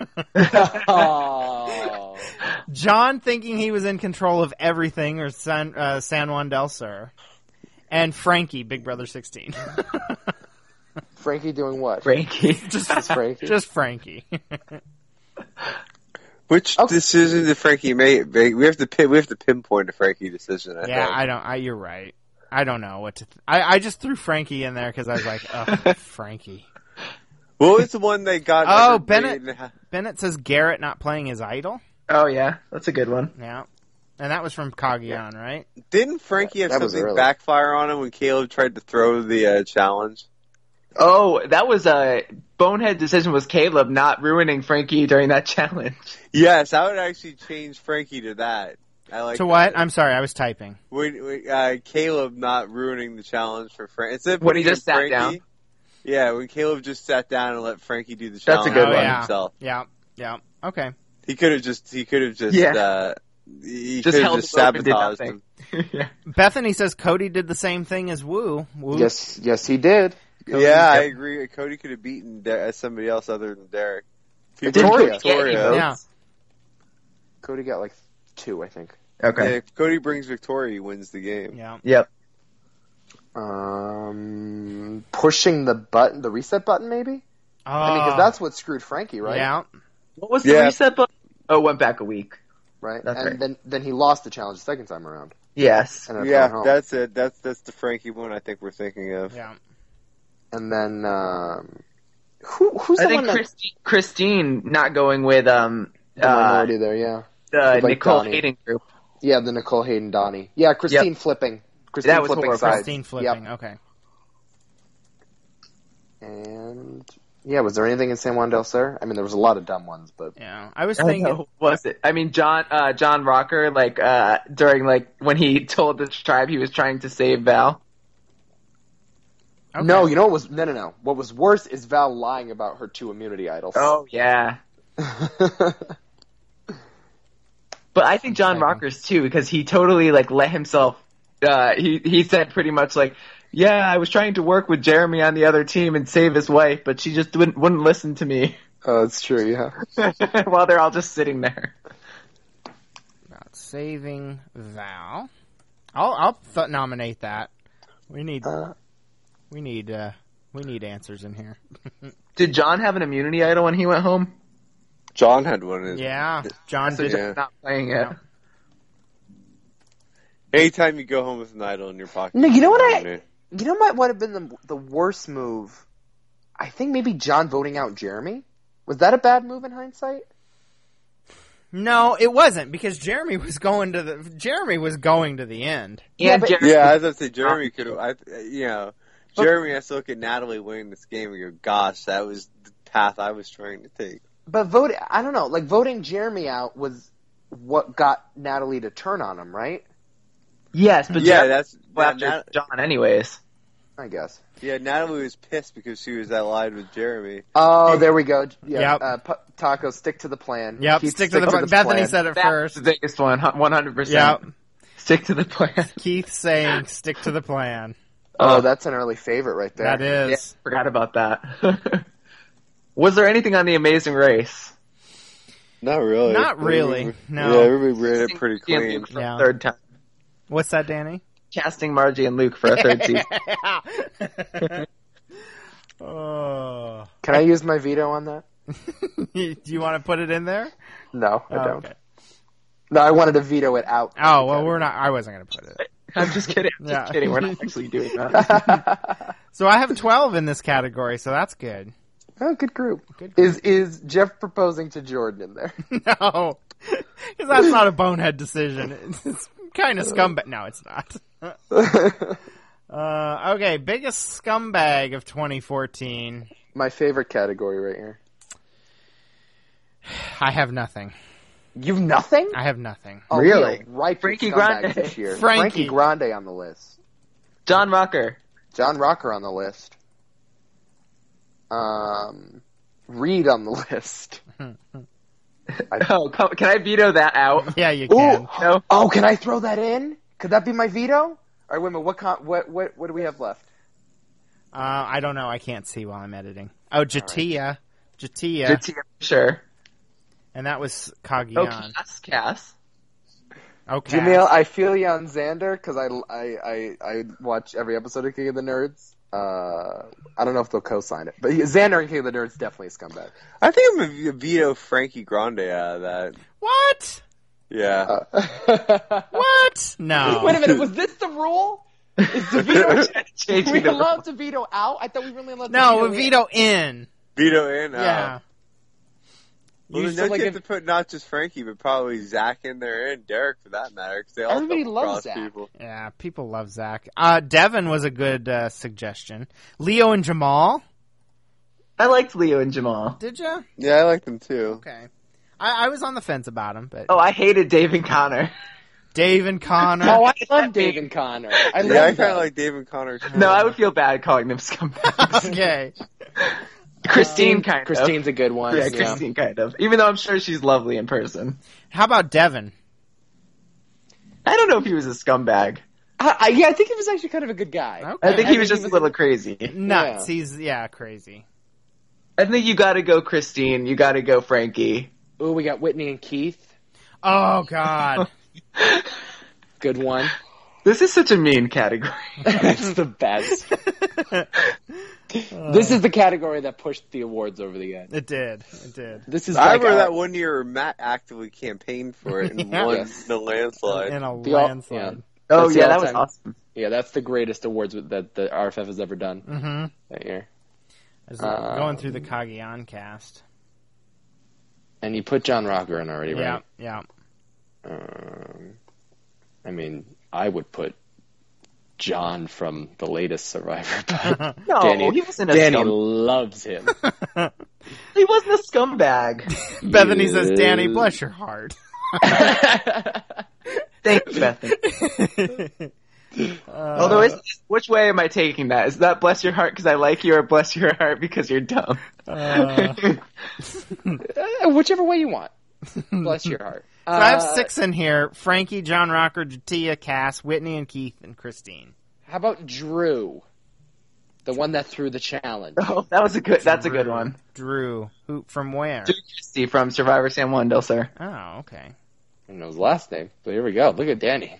S4: Oh.
S3: John thinking he was in control of everything, or San Juan del Sur. And Frankie, Big Brother 16.
S4: Frankie doing what?
S5: Frankie.
S4: Just Frankie?
S3: Just Frankie.
S2: Which decision did Frankie make? We have to pinpoint a Frankie decision. I think.
S3: You're right. I don't know what to. I just threw Frankie in there because I was like, oh, Frankie.
S2: What was the one they got?
S3: Oh,
S2: everybody
S3: Bennett.
S2: in-
S3: Bennett says Garrett not playing his idol.
S5: Oh, yeah. That's a good one.
S3: Yeah, and that was from Cagayan, right?
S2: Didn't Frankie have
S4: That was
S2: something
S4: early.
S2: backfire on him when Caleb tried to throw the challenge?
S5: Oh, that was a bonehead decision was Caleb not ruining Frankie during that challenge.
S2: Yes, I would actually change Frankie to that. I like
S3: To
S2: that.
S3: what? I'm sorry, I was typing.
S2: When Caleb not ruining the challenge for Frankie. Instead of
S5: When he
S2: putting
S5: just sat
S2: Frankie,
S5: down.
S2: Yeah, when Caleb just sat down and let Frankie do the
S5: That's
S2: challenge
S5: a good
S3: Oh,
S5: one.
S2: by
S3: yeah.
S2: himself.
S3: Yeah. Okay.
S2: He could have just
S5: Yeah.
S2: he
S5: Just
S2: could have
S5: held
S2: just
S5: it open, did
S2: sabotaged
S5: nothing.
S2: him.
S5: Yeah.
S3: Bethany says Cody did the same thing as Wu.
S4: Yes, he did.
S2: Yeah, I
S5: Yep.
S2: agree. Cody could have beaten somebody else other than Derek. If he
S4: Victoria.
S2: brings
S5: Get any
S2: Victoria.
S5: votes?
S3: Yeah.
S4: Cody got like 2, I think.
S5: Okay.
S2: Yeah, if Cody brings Victoria, he wins the game.
S3: Yeah.
S5: Yep.
S4: Pushing the reset button, maybe? I mean, because that's what screwed Frankie, right?
S3: Yeah.
S5: What was the
S2: Yeah.
S5: reset button? Oh, it went back a week.
S4: Right?
S5: That's
S4: and
S5: right.
S4: then he lost the challenge the second time around.
S5: Yes.
S4: And ended up
S2: Yeah,
S4: going home.
S2: that's it. That's the Frankie one I think we're thinking of.
S3: Yeah.
S4: And then who's
S5: I
S4: the
S5: think
S4: one that
S5: Christine not going with
S4: the minority there? Yeah,
S5: the
S4: Like
S5: Nicole
S4: Donnie.
S5: Hayden group.
S4: Yeah, the Nicole Hayden Donnie. Yeah, Christine flipping. Christine
S5: That was
S4: flipping
S5: horrible.
S4: sides.
S3: Christine flipping.
S4: Yep.
S3: Okay.
S4: And yeah, was there anything in San Juan del Sur? I mean, there was a lot of dumb ones, but
S3: Yeah, I was
S5: I
S3: thinking.
S5: don't know, who was it? I mean, John Rocker, during when he told the tribe he was trying to save Val.
S3: Okay.
S4: no, you know what was no. What was worse is Val lying about her 2 immunity idols.
S5: Oh yeah, but I think John Rocker's too, because he totally let himself. He said pretty much yeah, I was trying to work with Jeremy on the other team and save his wife, but she just wouldn't listen to me.
S4: Oh, that's true. Yeah.
S5: While they're all just sitting there.
S3: About saving Val. I'll nominate that. We need answers in here.
S5: Did John have an immunity idol when he went home?
S2: John had one.
S3: Yeah, John
S5: So
S3: did.
S5: John's not playing it.
S2: Anytime you go home with an idol in your pocket.
S4: No, you know what You know what would have been the worst move? I think maybe John voting out Jeremy. Was that a bad move in hindsight?
S3: No, it wasn't, because Jeremy was going to the end.
S5: Yeah,
S4: but-
S5: Jeremy,
S2: Yeah, as I say, Jeremy could have. Jeremy has to look at Natalie winning this game and go, "Gosh, that was the path I was trying to take."
S4: But I don't know. Voting Jeremy out was what got Natalie to turn on him, right?
S5: yes, but
S2: Yeah,
S5: Jeremy
S2: that's
S5: after John anyways.
S4: I guess.
S2: Yeah, Natalie was pissed because she was allied with Jeremy.
S4: Oh, there we go. Yeah,
S3: Yep.
S4: Taco, stick to the plan.
S3: Yep,
S4: Keith,
S3: stick to the plan. Bethany said it
S5: That's
S3: first.
S5: the biggest one, 100%.
S3: Yep.
S5: Stick to the plan.
S3: Keith saying, "Stick to the plan."
S4: Oh, that's an early favorite right there.
S3: That
S5: Yeah,
S3: is.
S5: forgot about that. Was there anything on The Amazing Race?
S2: Not really.
S3: Not really, no.
S2: Yeah, everybody ran it pretty clean.
S5: For
S3: Yeah.
S5: a third time.
S3: What's that, Danny?
S5: Casting Margie and Luke for a third season.
S3: Oh.
S4: Can I use my veto on that?
S3: Do you want to put it in there?
S4: No, I don't.
S3: Okay.
S4: No, I wanted to veto it out.
S3: Oh, well, we're not. I wasn't going to put it.
S5: I'm just kidding. I'm
S3: Yeah.
S5: just kidding. We're not actually doing that.
S3: So I have 12 in this category, so that's good.
S4: Oh, good group.
S3: Good group.
S4: Is Jeff proposing to Jordan in there?
S3: No, because that's not a bonehead decision. It's kind of scumbag. No, it's not. Okay, biggest scumbag of 2014.
S4: My favorite category right here.
S3: I have nothing.
S4: You've nothing?
S3: I have nothing.
S4: Oh,
S5: Really?
S4: Right,
S5: Frankie
S4: scumbags
S5: Grande.
S4: this year.
S3: Frankie.
S4: Grande on the list.
S5: John Rocker.
S4: John Rocker on the list. Reed on the list.
S5: Oh, can I veto that out?
S3: Yeah, you can.
S4: Ooh.
S5: No.
S4: Oh, can I throw that in? Could that be my veto? All right, wait a minute. What do we have left?
S3: I don't know. I can't see while I'm editing. Oh, Jatia. Jatia.
S5: Jatia, sure.
S3: And that was
S5: Oh,
S3: Kagian.
S5: Cass.
S3: Okay.
S4: Jamil, I feel you on Xander because I watch every episode of King of the Nerds. I don't know if they'll co-sign it, but Xander and King of the Nerds definitely a scumbag.
S2: I think I'm gonna veto Frankie Grande out of that.
S3: What?
S2: Yeah.
S3: What? No.
S4: Wait a minute, was this the rule? Is the veto?
S5: Changing
S4: we
S5: the
S4: allowed to veto out? I thought we were only allowed to
S3: No,
S4: veto in.
S3: veto in.
S2: Veto in?
S3: Yeah.
S2: Well,
S4: You
S2: then
S4: still
S2: don't
S4: like
S2: you have
S4: it-
S2: to put not just Frankie, but probably Zach in there and Derek for that matter, because they all
S4: Everybody
S2: double
S4: loves
S2: cross
S4: Zach.
S2: people.
S3: Yeah, people love Zach. Devin was a good suggestion. Leo and Jamal.
S5: I liked Leo and Jamal.
S3: Did you?
S2: Yeah, I like them too.
S3: Okay. I was on the fence about him, but
S5: Oh, I hated Dave and Connor.
S3: Dave and Connor.
S4: Oh, I love Dave and Connor. I
S2: Yeah, I
S4: love
S2: kind
S4: that.
S2: of like Dave and Connor. Too.
S5: No, I would feel bad calling them scumbags.
S3: Okay.
S5: Christine, kind of.
S4: Christine's a good one.
S5: Yeah, Christine, kind of. Even though I'm sure she's lovely in person.
S3: How about Devin?
S5: I don't know if he was a scumbag.
S4: I think he was actually kind of a good guy.
S3: Okay.
S5: I think he was just a little crazy.
S3: Nuts.
S4: Yeah.
S3: He's crazy.
S5: I think you gotta go Christine, you gotta go Frankie.
S4: Ooh, we got Whitney and Keith.
S3: Oh God.
S4: Good one.
S5: This is such a mean category.
S4: It's the best. This is the category that pushed the awards over the edge.
S3: It did. It did.
S4: This is
S2: I
S4: like
S2: remember
S4: our-
S2: that one year Matt actively campaigned for it and
S3: Yeah.
S2: won
S4: Yes.
S2: the landslide.
S3: In a
S4: The all-
S3: landslide.
S5: Oh
S4: That's the
S5: yeah, that was
S4: all-time-
S5: awesome.
S4: Yeah, that's the greatest awards that the RFF has ever done
S3: Mm-hmm.
S4: that year.
S3: I was going through the Kagian cast.
S4: And you put John Rocker in already, right?
S3: Yeah. Yeah.
S4: I mean, I would put John from the latest Survivor. But
S5: No,
S4: Danny,
S5: he wasn't a
S4: Danny
S5: scum.
S4: loves him.
S5: He wasn't a scumbag.
S3: Bethany says, Danny, bless your heart.
S5: Thank you, Bethany. Although, which way am I taking that? Is that bless your heart because I like you, or bless your heart because you're dumb?
S4: Whichever way you want. Bless your heart.
S3: So I have 6 in here. Frankie, John Rocker, Jatia, Cass, Whitney, and Keith, and Christine.
S4: How about Drew? The one that threw the challenge.
S5: Oh, that's a good one.
S3: Drew. Who, from where?
S5: Drew Christie from Survivor San Juan del Sur.
S3: Oh, okay.
S4: I don't know his last name, but here we go. Look at Danny.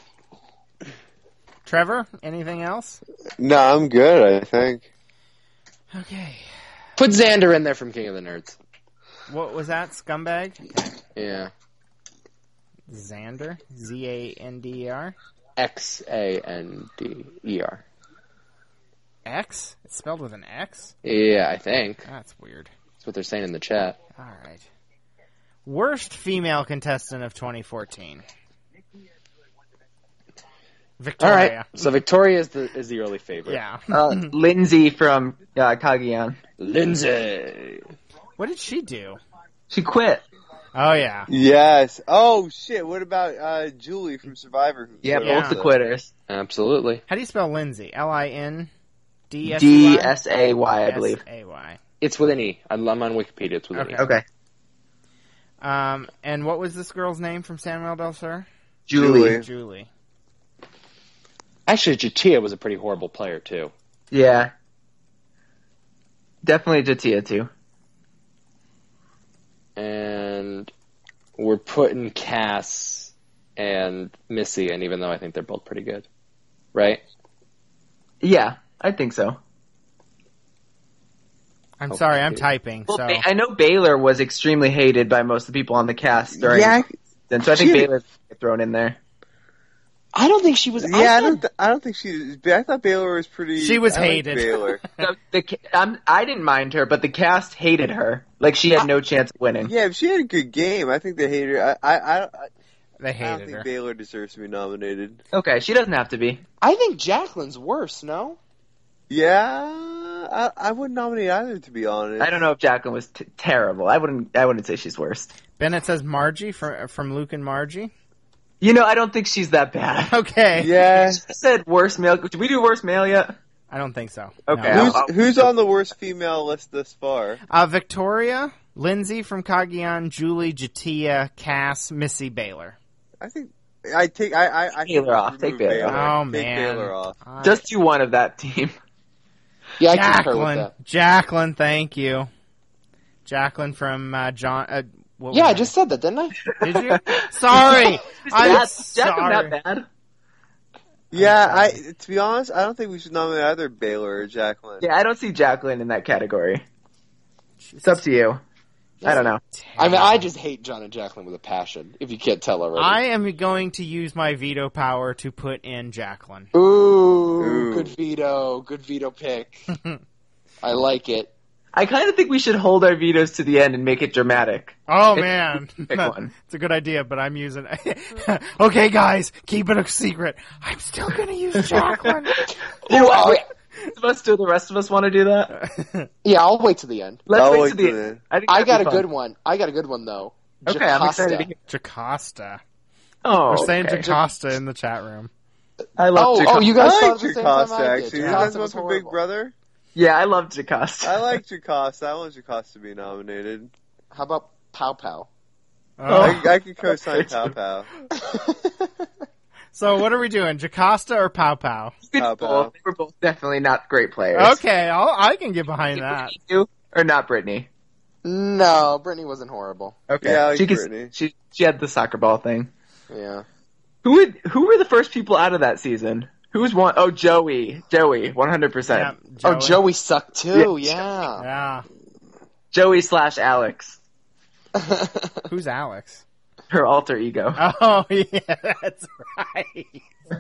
S3: Trevor, anything else?
S2: No, I'm good, I think.
S3: Okay.
S4: Put Xander in there from King of the Nerds.
S3: What was that? Scumbag? Okay.
S4: Yeah.
S3: Xander? Z-A-N-D-E-R?
S4: Xander.
S3: X? It's spelled with an X?
S4: Yeah, I think.
S3: That's weird.
S4: That's what they're saying in the chat.
S3: All right. Worst female contestant of 2014. Victoria.
S4: All right. So Victoria is the early favorite.
S3: Yeah.
S5: Lindsay from Cagayan.
S4: Lindsay.
S3: What did she do?
S5: She quit.
S3: Oh, yeah.
S2: Yes. Oh, shit. What about Julie from Survivor?
S5: Yeah,
S3: Yeah.
S5: both the quitters.
S4: Absolutely.
S3: How do you spell Lindsay? L-I-N-D-S-A-Y?
S5: D-S-A-Y, I believe.
S3: S-A-Y.
S4: It's with an E. I'm on Wikipedia. It's with an E.
S5: Okay.
S3: And what was this girl's name from San Manuel del Sur?
S5: Julie.
S3: Julie.
S4: Actually, Jatia was a pretty horrible player, too.
S5: Yeah. Definitely Jatia, too.
S4: And we're putting Cass and Missy in, even though I think they're both pretty good. Right?
S5: Yeah, I think so.
S3: I'm sorry, I'm typing.
S5: Well,
S3: So
S5: I know Baylor was extremely hated by most of the people on the cast during and so I think Baylor get thrown in there.
S4: I don't think she was.
S2: Yeah, I don't think she. I thought Baylor was pretty.
S3: She was
S2: I liked
S3: hated.
S2: Baylor.
S5: I didn't mind her, but the cast hated her. Like, she had no chance of winning.
S2: Yeah, if she had a good game, I think they hated her.
S3: they
S2: I don't
S3: hated
S2: think
S3: her.
S2: Baylor deserves to be nominated.
S5: Okay, she doesn't have to be.
S4: I think Jacqueline's worse, no?
S2: Yeah, I wouldn't nominate either, to be honest.
S5: I don't know if Jacqueline was terrible. I wouldn't say she's worst.
S3: Bennett says Margie from Luke and Margie.
S5: You know, I don't think she's that bad.
S3: Okay.
S2: Yeah.
S5: She said worst male. Did we do worst male yet?
S3: I don't think so.
S5: Okay.
S3: No.
S2: Who's on the worst female list thus far?
S3: Victoria, Lindsay from Cagayan, Julie, Jatia, Cass, Missy, Baylor.
S2: I think I take
S5: Baylor off.
S2: remove
S5: Take Baylor
S3: off. Oh,
S2: Take
S3: man.
S2: Baylor off.
S5: Just do one of that team.
S4: Yeah, I concur with that.
S3: Jacqueline, thank you. Jacqueline from John. What was
S4: Yeah, I
S3: that?
S4: just said that, didn't I?
S3: Did you? Sorry, I'm
S5: Jacqueline
S3: sorry.
S5: that bad?
S2: Yeah, to be honest, I don't think we should nominate either Baylor or Jacqueline.
S5: Yeah, I don't see Jacqueline in that category. It's up to you. I don't know.
S4: I mean, I just hate John and Jacqueline with a passion, if you can't tell already.
S3: I am going to use my veto power to put in Jacqueline.
S4: Ooh, good veto pick. I like it.
S5: I kind of think we should hold our vetoes to the end and make it dramatic.
S3: Oh man,
S5: Pick one.
S3: it's a good idea, but I'm using. Okay, guys, keep it a secret. I'm still going to use Jacqueline.
S5: Do the rest of us want to do that?
S4: Yeah, I'll wait to the end.
S5: Let's wait
S2: wait
S5: to
S2: till
S5: the
S2: the
S5: end.
S2: end.
S5: I think
S4: I
S5: that'd
S4: got
S5: be
S4: a
S5: fun.
S4: good one. I got a good one, though.
S5: Okay, I'm excited to hear.
S3: Jocasta.
S5: Oh,
S3: We're saying
S5: okay.
S3: Jocasta in the chat room.
S5: I love Jocasta.
S4: You guys
S2: I
S4: saw
S2: like
S4: it at the same time
S2: Jocasta,
S4: I did.
S2: actually. You
S4: Jocasta
S2: guys
S4: was
S2: vote for Big
S4: horrible.
S2: Brother?
S5: Yeah, I love Jocasta.
S2: I like Jocasta. I want Jocasta to be nominated.
S4: How about Pow Pow?
S3: Oh.
S2: I could co-sign Pow Pow.
S3: So what are we doing, Jocasta or Pow Pow?
S2: Pow Pow.
S5: They were both definitely not great players.
S3: Okay, I can get behind that.
S5: You or not Brittany?
S4: No, Brittany wasn't horrible.
S5: Okay.
S2: Yeah, I like
S5: she,
S2: Brittany.
S5: she had the soccer ball thing.
S4: Yeah.
S5: Who were the first people out of that season? Who was one? Oh, Joey, 100%.
S3: Yeah,
S4: Oh, Joey sucked too.
S5: Yeah.
S4: Yeah.
S3: Yeah.
S5: Joey / Alex,
S3: Who's Alex?
S5: her alter ego.
S3: Oh yeah, that's right.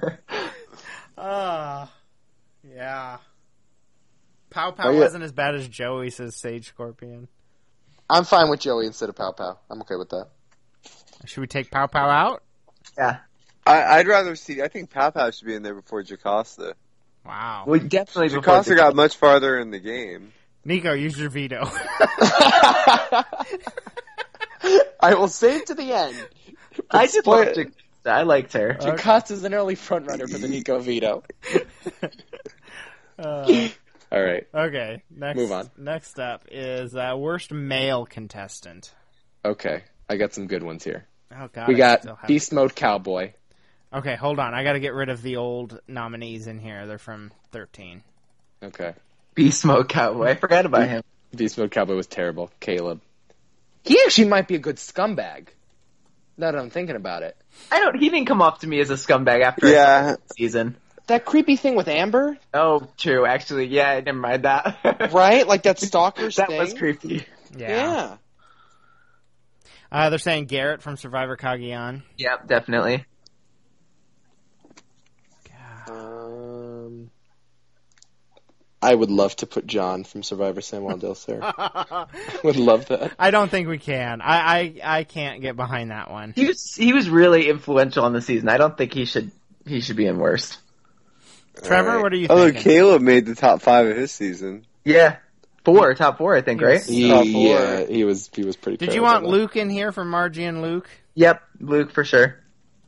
S3: Yeah. Pow Pow
S4: Oh, yeah.
S3: wasn't as bad as Joey, says Sage Scorpion.
S4: I'm fine with Joey instead of Pow Pow. I'm okay with that.
S3: Should we take Pow Pow out?
S5: Yeah.
S2: I'd rather see. I think Papau should be in there before Jocasta.
S3: Wow.
S5: Well, definitely before
S2: Jocasta got much farther in the game.
S3: Nico, use your veto.
S4: I will save to the end.
S5: I just love Jocasta. I liked her.
S4: Jocasta's an early frontrunner for the Nico veto. All right.
S3: Okay. Next,
S4: Move on.
S3: Next up is worst male contestant.
S4: Okay. I got some good ones here.
S3: Oh, God.
S4: We
S3: I
S4: got
S3: still have-
S4: Beast Mode Cowboy.
S3: Okay, hold on. I got to get rid of the old nominees in here. They're from 13.
S4: Okay.
S5: Beast Mode Cowboy. I forgot about him.
S4: Beast Mode Cowboy was terrible. Caleb. He actually might be a good scumbag. Now that I'm thinking about it.
S5: He didn't come off to me as a scumbag after
S2: Yeah.
S5: a season.
S4: That creepy thing with Amber,
S5: Oh, true. Actually, yeah, never mind that.
S4: right? Like that stalker
S5: That
S4: thing.
S5: was creepy.
S4: Yeah.
S3: They're saying Garrett from Survivor Kagiyan.
S5: Yeah, definitely.
S4: I would love to put John from Survivor San Juan del Sur. Would love that.
S3: I don't think we can. I can't get behind that one.
S5: He was really influential on the season. I don't think he should be in worst.
S3: Trevor, what are you
S2: Although
S3: thinking?
S2: Caleb made the top 5 of his season.
S5: Yeah, top four, I think, right?
S2: Top 4.
S4: Yeah, he was pretty.
S3: Did you want Luke in here for Margie and Luke?
S5: Yep, Luke for sure.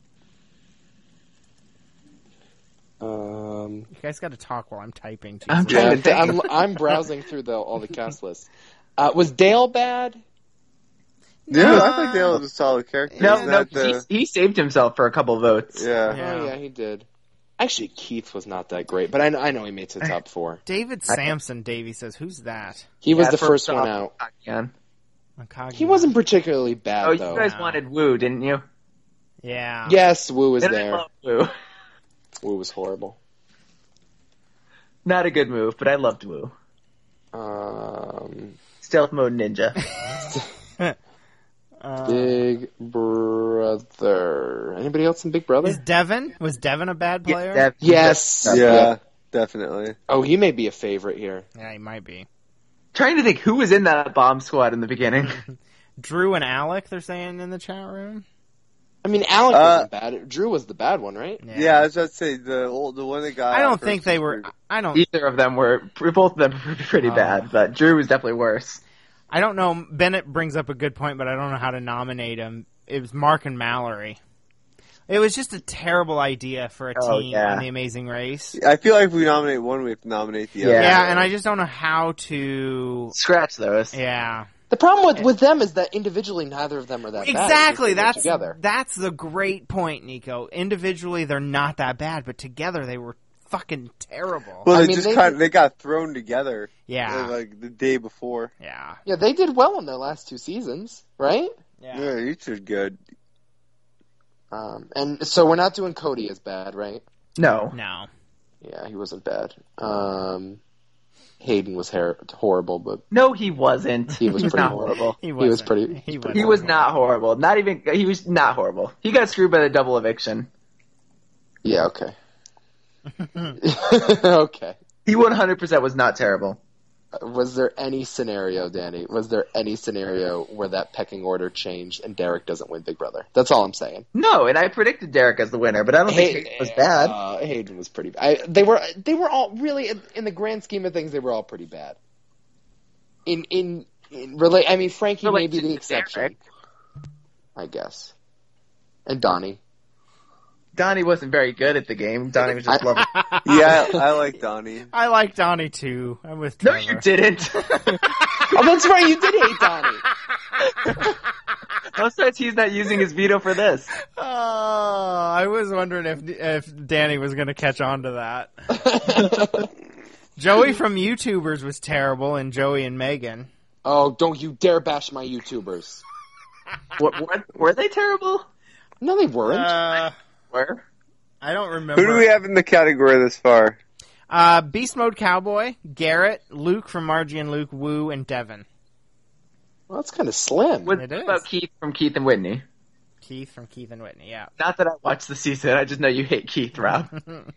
S3: You guys got to talk while I'm typing.
S5: I'm
S3: Jesus.
S5: trying to think.
S4: I'm browsing through all the cast lists. Was Dale bad?
S2: Yeah, I think Dale was a solid character.
S5: No,
S2: Isn't that
S5: he saved himself for a couple votes.
S2: yeah.
S3: Yeah.
S4: Oh yeah, he did. Actually, Keith was not that great, but I know he made to the top 4.
S3: David Sampson, Davey says, who's that?
S4: He was
S5: Yeah,
S4: the
S5: for
S4: first
S5: top-
S4: one out.
S5: Again.
S3: Kagiyan.
S4: He wasn't particularly bad
S5: Oh, you
S4: though.
S5: guys wanted Woo, didn't you?
S3: Yeah.
S4: Yes, Wu was
S5: And I
S4: there.
S5: love Woo.
S4: Wu was horrible.
S5: Not a good move, but I loved Woo. Stealth mode ninja.
S4: Big Brother. Anybody else in Big Brother?
S3: Was Devin a bad player?
S5: Yeah,
S4: Yes.
S2: Yeah, definitely.
S4: Oh, he may be a favorite here.
S3: Yeah, he might be.
S5: Trying to think who was in that bomb squad in the beginning.
S3: Drew and Alec, they're saying in the chat room.
S4: I mean, Alec wasn't bad. Drew was the bad one, right?
S2: Yeah, I was about to say the one that got.
S3: I don't
S2: out
S3: think
S2: first
S3: they
S2: was
S3: were.
S2: pretty-
S3: I don't.
S5: Both of them were pretty bad, but Drew was definitely worse.
S3: I don't know. Bennett brings up a good point, but I don't know how to nominate him. It was Mark and Mallory. It was just a terrible idea for a team on The Amazing Race.
S2: I feel like if we nominate one, we have to nominate the other.
S3: Yeah, and I just don't know how to.
S5: Scratch those.
S3: Yeah.
S4: The problem with them is that individually, neither of them are that bad.
S3: Exactly.
S4: If they get together.
S3: That's the great point, Nico. Individually, they're not that bad, but together they were fucking terrible.
S2: Well,
S4: I
S2: they
S4: mean,
S2: just
S4: they-
S2: they got thrown together.
S3: Yeah.
S2: Like the day before.
S3: Yeah.
S4: Yeah, they did well in their last 2 seasons, right?
S2: Yeah, each are good.
S4: And so we're not doing Cody as bad, right?
S5: No.
S3: No.
S4: Yeah, he wasn't bad. Hayden was horrible, but
S5: No, he wasn't.
S4: he was pretty
S5: not
S4: horrible.
S3: He
S4: was
S3: wasn't.
S4: pretty.
S5: He was not horrible. He was not horrible. He got screwed by the double eviction.
S4: Yeah. Okay. Okay.
S5: He 100% was not terrible.
S4: Was there any scenario, Danny? Was there any scenario where that pecking order changed and Derek doesn't win Big Brother? That's all I'm saying.
S5: No, and I predicted Derek as the winner, but I don't think it was bad.
S4: Hayden was pretty bad. They were all really, in the grand scheme of things, they were all pretty bad. I mean, Frankie may be the exception,
S5: Derek.
S4: I guess, and Donnie.
S5: Donnie wasn't very good at the game. Donnie was just loving.
S2: Yeah, I like Donnie.
S3: I like Donnie too. I'm with
S5: No,
S3: Trevor.
S5: you didn't.
S4: Oh, that's right, you did hate Donnie.
S5: Besides, he's not using his veto for this.
S3: Oh, I was wondering if Danny was going to catch on to that. Joey from YouTubers was terrible, and Joey and Megan.
S4: Oh, don't you dare bash my YouTubers.
S5: Were they terrible?
S4: No, they weren't.
S5: Where?
S3: I don't remember.
S2: Who do we have in the category this far?
S3: Beast Mode Cowboy, Garrett, Luke from Margie and Luke, Woo, and Devin.
S4: Well, that's kind of slim.
S5: What
S3: It is.
S5: about Keith from Keith and Whitney?
S3: Keith from Keith and Whitney, yeah.
S5: Not that I watched the season. I just know you hate Keith, Rob.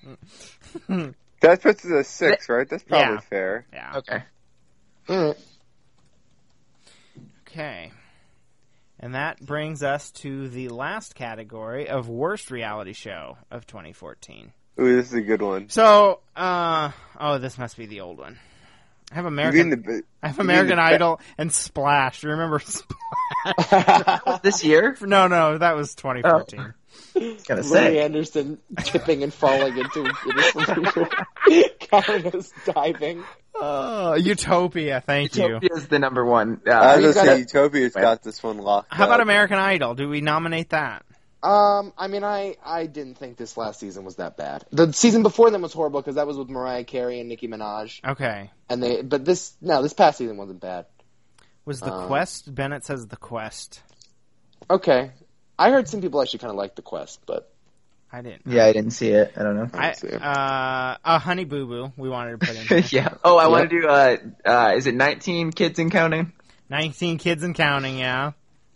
S2: That puts it at 6, right? That's probably
S3: Yeah.
S2: fair.
S3: Yeah.
S5: Okay.
S4: All right.
S3: Okay. And that brings us to the last category of worst reality show of 2014.
S2: Ooh, this is a good one.
S3: So, this must be the old one. I have American Idol and Splash. Do you remember Splash?
S5: This year?
S3: No, that was 2014.
S5: I was gonna
S4: Louis
S5: say.
S4: Anderson tipping and falling into counting as diving.
S3: Utopia, thank you.
S5: Utopia's the number one.
S2: I was
S4: you
S2: going to say
S4: gotta-
S2: Utopia's got this one locked
S3: How about
S2: up.
S3: American Idol? Do we nominate that?
S4: I mean, I didn't think this last season was that bad. The season before them was horrible because that was with Mariah Carey and Nicki Minaj.
S3: Okay.
S4: But this past season wasn't bad.
S3: Was The Quest? Bennett says The Quest.
S4: Okay. I heard some people actually kind of like The Quest, but
S3: I didn't.
S5: Yeah, I didn't see it. I don't know.
S3: Honey Boo Boo, we wanted to put in here.
S5: Yeah. Oh, I want to do, is it 19 Kids and Counting?
S3: 19 Kids and Counting, yeah.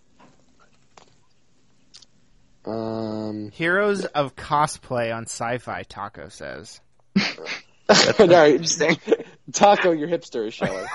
S3: Heroes of Cosplay on Sci-Fi, Taco says.
S4: no,
S5: Interesting.
S4: Taco, your hipster is showing.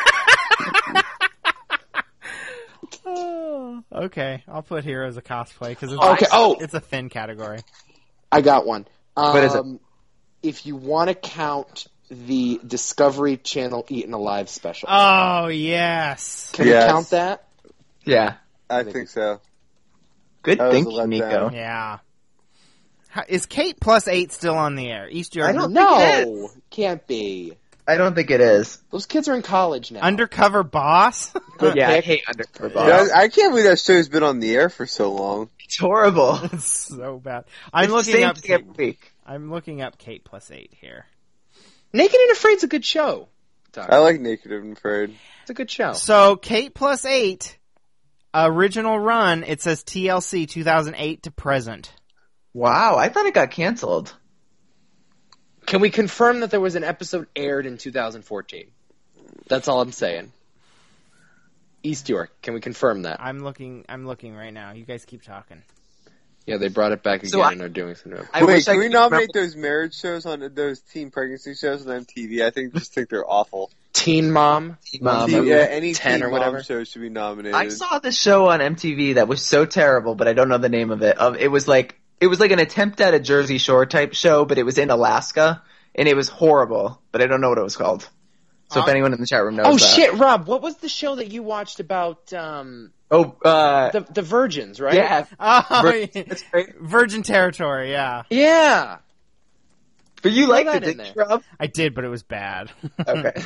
S3: Okay, I'll put Heroes of Cosplay because it's a thin category.
S4: I got one.
S5: What is it?
S4: If you want to count the Discovery Channel Eaten Alive special,
S3: Oh, yes.
S4: can we count that?
S5: Yeah.
S2: I think so.
S5: Good
S2: That was a
S5: thinking, Nico.
S2: letdown.
S3: Yeah. Is Kate plus 8 still on the air? East York.
S5: I don't think it
S4: No, can't be.
S5: I don't think it is.
S4: Those kids are in college now.
S3: Undercover Boss?
S4: Good
S5: Yeah, I
S4: pick.
S5: hate Undercover
S2: You
S5: Boss.
S2: know, I can't believe that show's been on the air for so long.
S5: It's horrible.
S3: It's so bad. I'm
S5: It's the
S3: looking
S5: same
S3: up
S5: thing every week.
S3: I'm looking up Kate plus 8 here.
S4: Naked and Afraid's a good show. Taco.
S2: I like Naked and Afraid.
S4: It's a good show.
S3: So Kate plus 8 original run, it says TLC 2008 to present.
S5: Wow, I thought it got canceled.
S4: Can we confirm that there was an episode aired in 2014? That's all I'm saying. East York, can we confirm that?
S3: I'm looking right now. You guys keep talking.
S4: Yeah, they brought it back again
S5: So
S4: and are doing some new.
S5: I
S2: Wait,
S5: wish I
S2: can we
S5: could
S2: nominate
S5: remember-
S2: those marriage shows on those teen pregnancy shows on MTV? I think they're awful.
S4: Teen Mom,
S2: Any
S4: 10
S2: teen
S4: or whatever.
S2: mom show should be nominated.
S5: I saw this show on MTV that was so terrible, but I don't know the name of it. It was like an attempt at a Jersey Shore type show, but it was in Alaska, and it was horrible. But I don't know what it was called. So if anyone in the chat room knows,
S4: Oh
S5: that.
S4: shit, Rob! What was the show that you watched about the virgins? Right?
S5: yeah,
S3: Oh,
S5: that's great.
S3: Virgin Territory, yeah.
S4: Yeah.
S5: But you liked
S4: that
S5: it,
S4: in
S5: didn't you, Rob?
S3: I did, but it was bad.
S5: Okay.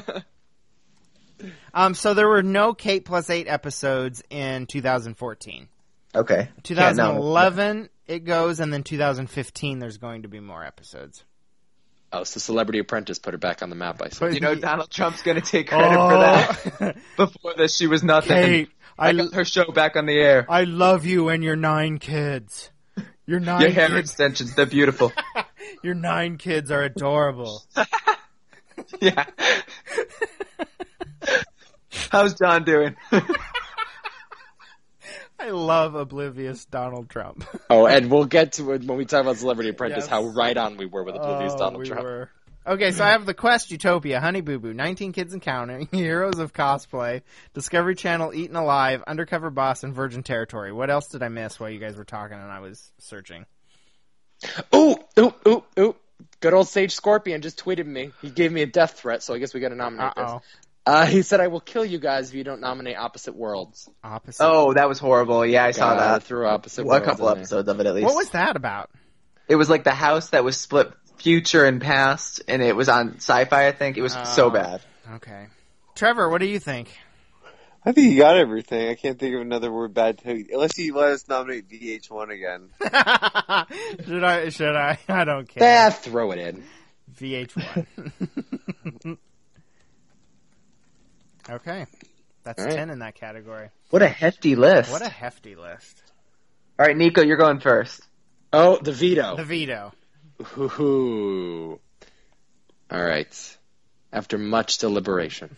S3: So there were no Kate plus 8 episodes in 2014.
S5: Okay.
S3: 2011 it goes, and then 2015 there's going to be more episodes.
S4: Oh, so Celebrity Apprentice put her back on the map. I see.
S5: You know, Donald Trump's going to take credit for that. Before this, she was nothing.
S3: Kate,
S5: I got her show back on the air.
S3: I love you and your 9 kids. Your 9
S5: Your hair
S3: kids.
S5: extensions, they're beautiful.
S3: Your 9 kids are adorable.
S5: Yeah. How's John doing?
S3: I love oblivious Donald Trump.
S4: Oh, and we'll get to it when we talk about Celebrity Apprentice.
S3: Yes.
S4: How right on we were with Oblivious Donald Trump.
S3: Were. Okay, so I have The Quest, Utopia, Honey Boo Boo, 19 Kids and Counting, Heroes of Cosplay, Discovery Channel, Eaten Alive, Undercover Boss, and Virgin Territory. What else did I miss while you guys were talking and I was searching?
S4: Ooh. Good old Sage Scorpion just tweeted me. He gave me a death threat, so I guess we got to nominate
S3: Uh-oh.
S4: this. He said, "I will kill you guys if you don't nominate Opposite Worlds."
S3: Opposite.
S5: Oh, that was horrible. Yeah, I saw that.
S4: Threw Opposite
S5: A
S4: Worlds.
S5: couple
S4: in there.
S5: episodes of it, at least.
S3: What was that about?
S5: It was like the house that was split future and past, and it was on Sci-Fi, I think. It was so bad.
S3: Okay. Trevor, what do you think?
S2: I think you got everything. I can't think of another word bad to unless you let us nominate VH1 again.
S3: Should I? I don't care.
S4: Throw it in.
S3: VH1. Okay. That's
S4: All right.
S3: 10 in that category.
S5: What a hefty list.
S3: What a hefty list.
S5: All right, Nico, you're going first.
S4: Oh, the veto.
S3: The veto.
S4: Ooh. All right. After much deliberation.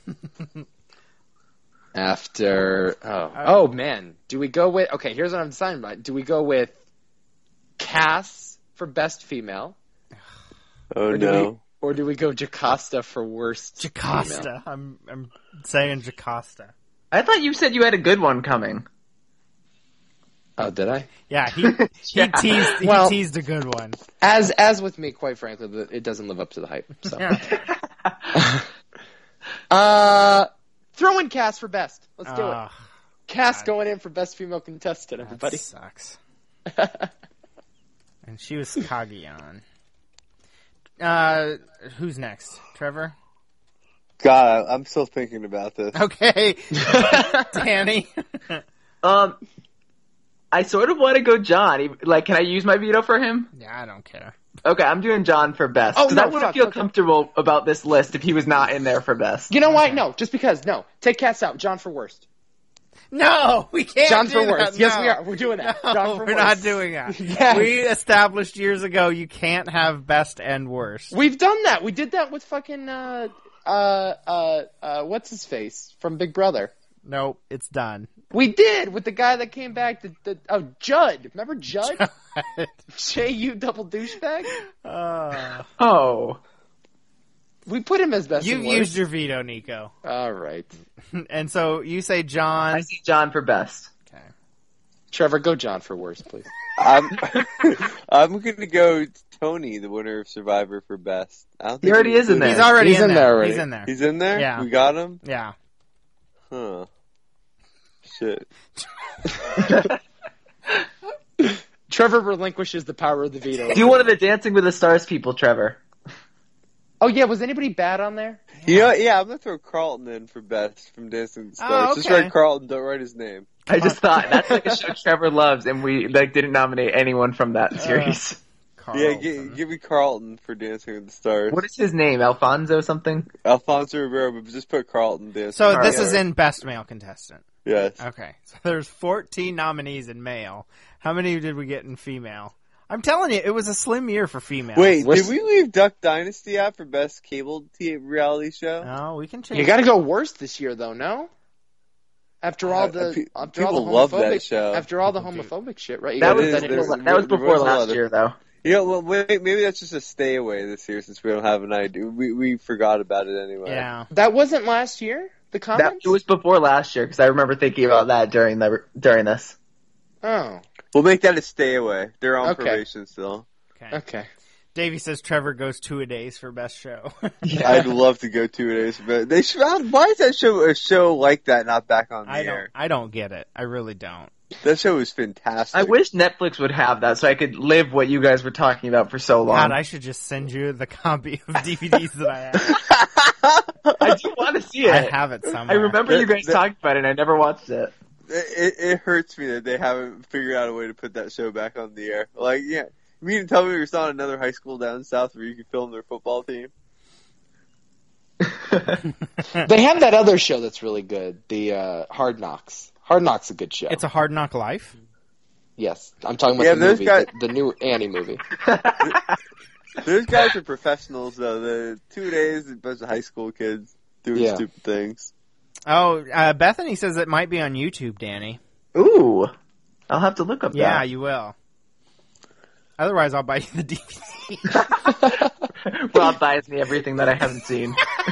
S4: Oh man. Do we go with? Okay, here's what I'm deciding about. Do we go with Cass for best female,
S2: Oh
S4: or
S2: no.
S4: do we go Jocasta for worst female?
S3: Jocasta. I'm saying Jocasta.
S5: I thought you said you had a good one coming.
S4: Oh, did I?
S3: Yeah, he teased. He teased a good one.
S4: As with me, quite frankly, it doesn't live up to the hype. So. Throw in Cass for best. Let's do it. Cass going in for best female contestant. Everybody
S3: that sucks. And she was Kaguyan. Who's next? Trevor?
S2: God, I'm still thinking about this.
S3: Okay. Danny?
S5: I sort of want to go John. Like, can I use my veto for him?
S3: Yeah, I don't care.
S5: Okay, I'm doing John for best. Because I wouldn't feel comfortable about this list if he was not in there for best.
S4: You know why? No, just because. No. Take Cass out. John for worst.
S3: No, we can't
S4: John
S3: do
S4: for worst.
S3: that.
S4: Yes,
S3: No.
S4: we are. We're doing that.
S3: No,
S4: John for
S3: we're
S4: worst.
S3: not doing that.
S4: Yes.
S3: We established years ago you can't have best and worst.
S4: We've done that. We did that with fucking, what's his face from Big Brother.
S3: Nope, it's done.
S4: We did with the guy that came back. Judd. Remember Judd? J-U double douchebag?
S5: Oh.
S4: We put him as best
S3: You've
S4: and worst.
S3: used your veto, Nico.
S4: All right.
S3: And so you say John.
S5: I see John for best.
S3: Okay.
S4: Trevor, go John for worst, please.
S2: I'm going to go Tony, the winner of Survivor, for best. I don't think
S5: He already is in there.
S3: He's already
S4: He's
S3: in
S4: in
S3: there.
S4: there already.
S3: He's in there.
S2: He's in there?
S3: Yeah.
S2: We got him?
S3: Yeah.
S2: Huh. Shit.
S4: Trevor relinquishes the power of the veto.
S5: Do one of the Dancing with the Stars people, Trevor.
S4: Oh, yeah. Was anybody bad on there?
S2: Yeah, I'm going to throw Carlton in for best from Dancing with the Stars. Just
S3: okay.
S2: write Carlton, don't write his name.
S5: I just thought that's like a show Trevor loves, and we didn't nominate anyone from that series.
S2: Yeah, give me Carlton for Dancing with the Stars.
S5: What is his name? Alfonso something?
S2: Alfonso Ribeiro, but just put Carlton Dancing.
S3: So
S2: with the
S3: this
S2: Stars.
S3: is in best male contestant.
S2: Yes.
S3: Okay. So there's 14 nominees in male. How many did we get in female? I'm telling you, it was a slim year for females.
S2: Wait, did we leave Duck Dynasty out for best cable reality show?
S3: No, we can change.
S4: You got to go worst this year, though. No. After all the
S2: people love that show.
S4: After all the homophobic shit, right?
S5: That was before last year, though.
S2: You know, well, wait, maybe that's just a stay away this year since we don't have an idea. We forgot about it anyway.
S3: Yeah.
S4: That wasn't last year. The comments.
S5: It was before last year because I remember thinking about that during this.
S4: Oh.
S2: We'll make that a stay away. They're on
S4: Okay.
S2: probation still.
S4: Okay.
S3: Davey says Trevor goes 2-a-days for best show.
S2: I'd love to go 2 days, but they should. Why is that a show like that not back on the air?
S3: I don't get it. I really don't.
S2: That show is fantastic.
S5: I wish Netflix would have that so I could live what you guys were talking about for so long.
S3: God, I should just send you the copy of DVDs that I have.
S5: I do want to see it.
S3: I have it somewhere.
S5: I remember you guys talking about it, and I never watched it.
S2: It hurts me that they haven't figured out a way to put that show back on the air. Like, yeah, you mean to tell me there's not another high school down south where you can film their football team?
S4: They have that other show that's really good, the Hard Knocks. Hard Knocks is a good show.
S3: It's a Hard Knock Life.
S4: Yes, I'm talking about the
S2: those
S4: movie,
S2: guys-
S4: the new Annie movie.
S2: Those guys are professionals, though. The 2 days, a bunch of high school kids doing stupid things.
S3: Oh, Bethany says it might be on YouTube, Danny.
S5: Ooh. I'll have to look up
S3: Yeah,
S5: that.
S3: you will. Otherwise, I'll buy you the DVD.
S5: Rob buys me everything that I haven't seen.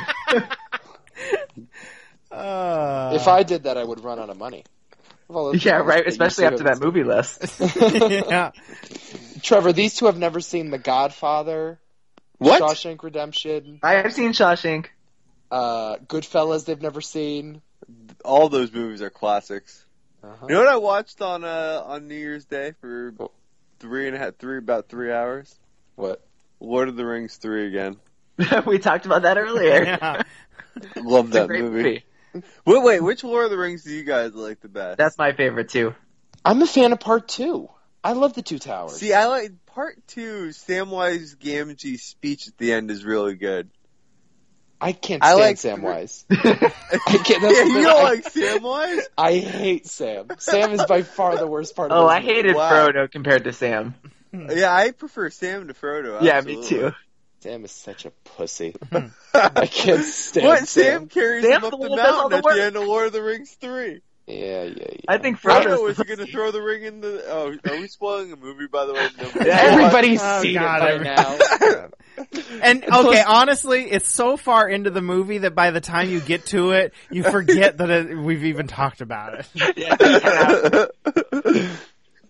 S4: If I did that, I would run out of money.
S5: Yeah, right, especially after that movie list.
S3: Yeah.
S4: Trevor, these two have never seen The Godfather,
S2: What?
S4: Shawshank Redemption,
S5: I have seen Shawshank.
S4: Goodfellas they've never seen.
S2: All those movies are classics.
S4: Uh-huh.
S2: You know what I watched on New Year's Day for about 3 hours?
S4: What?
S2: Lord of the Rings 3 again.
S5: We talked about that earlier.
S3: Yeah.
S2: Love
S5: It's a
S2: that
S5: great
S2: movie. Wait, which Lord of the Rings do you guys like the best?
S5: That's my favorite, too.
S4: I'm a fan of Part 2. I love the Two Towers.
S2: See, I like Part 2. Samwise Gamgee's speech at the end is really good.
S4: I can't
S2: I
S4: stand
S2: like-
S4: Samwise. I can't. That's
S2: Yeah,
S4: the
S2: you
S4: thing.
S2: don't like Samwise?
S4: I hate Sam. Sam is by far the worst part of
S5: Oh,
S4: this
S5: I
S4: movie.
S5: hated
S2: Wow.
S5: Frodo compared to Sam.
S2: Yeah, I prefer Sam to Frodo.
S5: Yeah,
S2: absolutely.
S5: me too.
S4: Sam is such a pussy. I can't stand
S2: What?
S4: Sam.
S2: Sam carries
S5: Sam's
S2: him up
S5: the
S2: the
S5: one that does all
S2: mountain
S5: the
S2: at
S5: work.
S2: the end of Lord of the Rings 3.
S4: Yeah.
S5: I think
S2: Frodo,
S5: Frodo's
S2: is he going to throw the ring in the... Oh, are we spoiling a movie, by the way? No.
S4: Everybody's
S3: Oh,
S4: seen
S3: God,
S4: it by now.
S3: And okay, honestly, it's so far into the movie that by the time you get to it, you forget that we've even talked about it.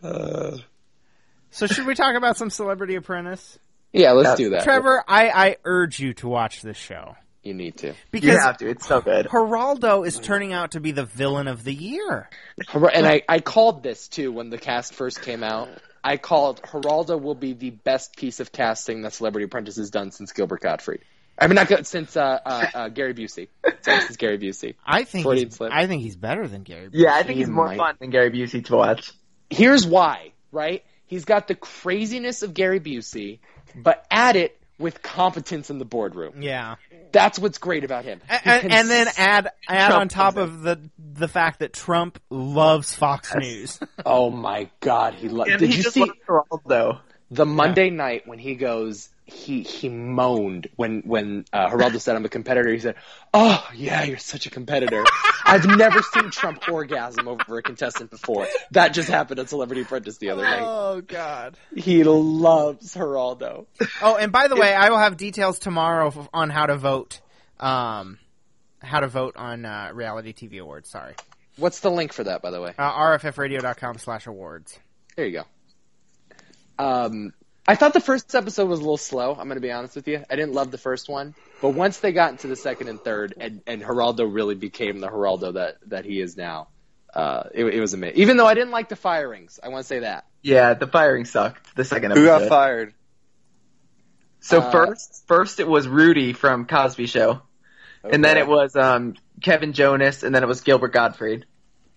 S3: So should we talk about some Celebrity Apprentice?
S4: Yeah, let's do that.
S3: Trevor, I urge you to watch this show.
S4: You need to.
S3: Because
S5: You have to. It's so good.
S3: Geraldo is turning out to be the villain of the year.
S4: And I called this, too, when the cast first came out. I called Geraldo will be the best piece of casting that Celebrity Apprentice has done since Gilbert Gottfried. I mean, since Gary Busey. Since Gary Busey.
S3: I think he's better than Gary Busey.
S5: Yeah, I think he's more fun than Gary Busey to watch.
S4: Here's why, right? He's got the craziness of Gary Busey, but add it with competence in the boardroom.
S3: Yeah.
S4: That's what's great about him.
S3: And then add
S5: Trump
S3: on top of the fact that Trump loves Fox News.
S4: Oh my God, he loves.
S5: And
S4: Did
S5: he
S4: you
S5: just
S4: see
S5: loves Geraldo.
S4: the Monday night when he goes? He moaned when Geraldo said I'm a competitor. He said, "Oh yeah, you're such a competitor." I've never seen Trump orgasm over a contestant before. That just happened at Celebrity Apprentice the other night.
S3: Oh God.
S4: He loves Geraldo.
S3: Oh, and by the way, I will have details tomorrow on how to vote. How to vote on reality TV awards. Sorry.
S4: What's the link for that, by the way?
S3: rffradio.com/awards.
S4: There you go. I thought the first episode was a little slow. I'm going to be honest with you. I didn't love the first one, but once they got into the second and third, and Geraldo really became the Geraldo that he is now, it was amazing. Even though I didn't like the firings, I want to say that.
S5: Yeah, the firing sucked. The second episode.
S2: Who got fired?
S5: So first it was Rudy from Cosby Show, and then it was Kevin Jonas, and then it was Gilbert Gottfried.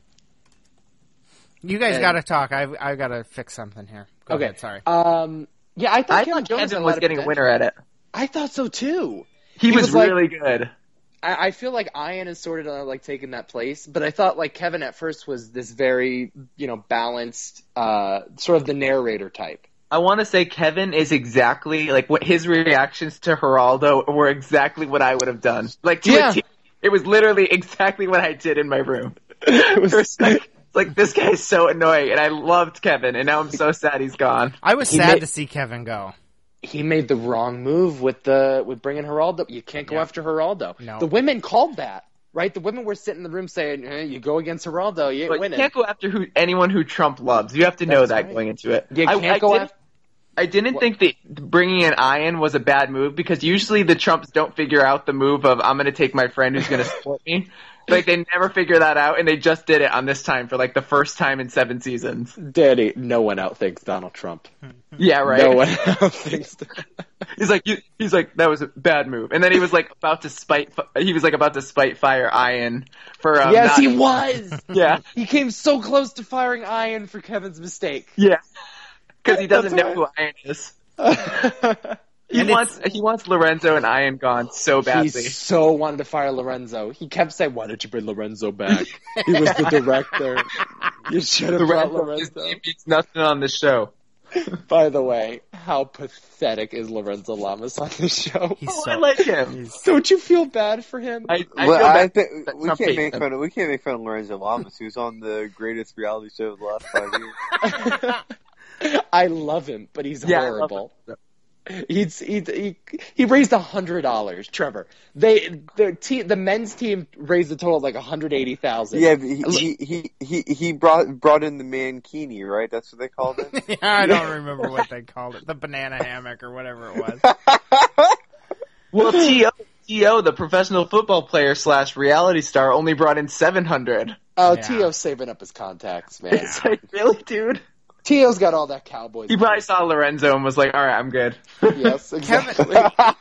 S3: You guys got to talk. I've got to fix something here. Go ahead, sorry.
S4: Yeah, I thought
S5: Kevin
S4: Jonas
S5: was getting a winner at it.
S4: I thought so too.
S5: He was
S4: like,
S5: really good.
S4: I feel like Ian has sort of taken that place, but I thought Kevin at first was this very balanced, sort of the narrator type.
S5: I want to say Kevin is exactly what his reactions to Geraldo were exactly what I would have done. To a T. It was literally exactly what I did in my room. It was like this guy's so annoying, and I loved Kevin, and now I'm so sad he's gone.
S3: I was sad to see Kevin go.
S4: He made the wrong move with bringing Geraldo. You can't go after Geraldo.
S3: No.
S4: The women called that, right? The women were sitting in the room saying, "You go against Geraldo, you ain't winning."
S5: You can't go after anyone who Trump loves. You have to know that going into it.
S4: You can't go after.
S5: I didn't think that bringing in Ian was a bad move because usually the Trumps don't figure out the move of I'm going to take my friend who's going to support me. They never figure that out, and they just did it on this time for the first time in 7 seasons.
S4: Daddy, no one outthinks Donald Trump.
S5: Yeah, right.
S4: No one outthinks.
S5: He's like that was a bad move, and then he was about to spite fire Ian for.
S4: Yes, he was.
S5: Yeah,
S4: he came so close to firing Ian for Kevin's mistake.
S5: Yeah, because he doesn't know who Ian is. He wants Lorenzo and Ian gone so badly.
S4: He so wanted to fire Lorenzo. He kept saying, "Why did you bring Lorenzo back? He was the director. You should have brought Lorenzo."
S5: He means nothing on the show.
S4: By the way, how pathetic is Lorenzo Lamas on this show?
S5: I like him.
S4: Don't you feel bad for him?
S2: I think we can't make fun of Lorenzo Lamas, who's on the greatest reality show of the last 5 years.
S4: I love him, but he's horrible. He raised $100, Trevor. The men's team raised a total of $180,000.
S2: Yeah, but he brought in the mankini, right? That's what they called it.
S3: Yeah, I don't remember what they called it. The banana hammock or whatever it was.
S5: Well, T.O., the professional football player / reality star, only brought in $700.
S4: Oh, yeah. T.O.'s saving up his contacts, man.
S5: It's really, dude.
S4: T.O.'s got all that Cowboys.
S5: He probably saw Lorenzo and was like, all right, I'm good.
S4: Yes, exactly.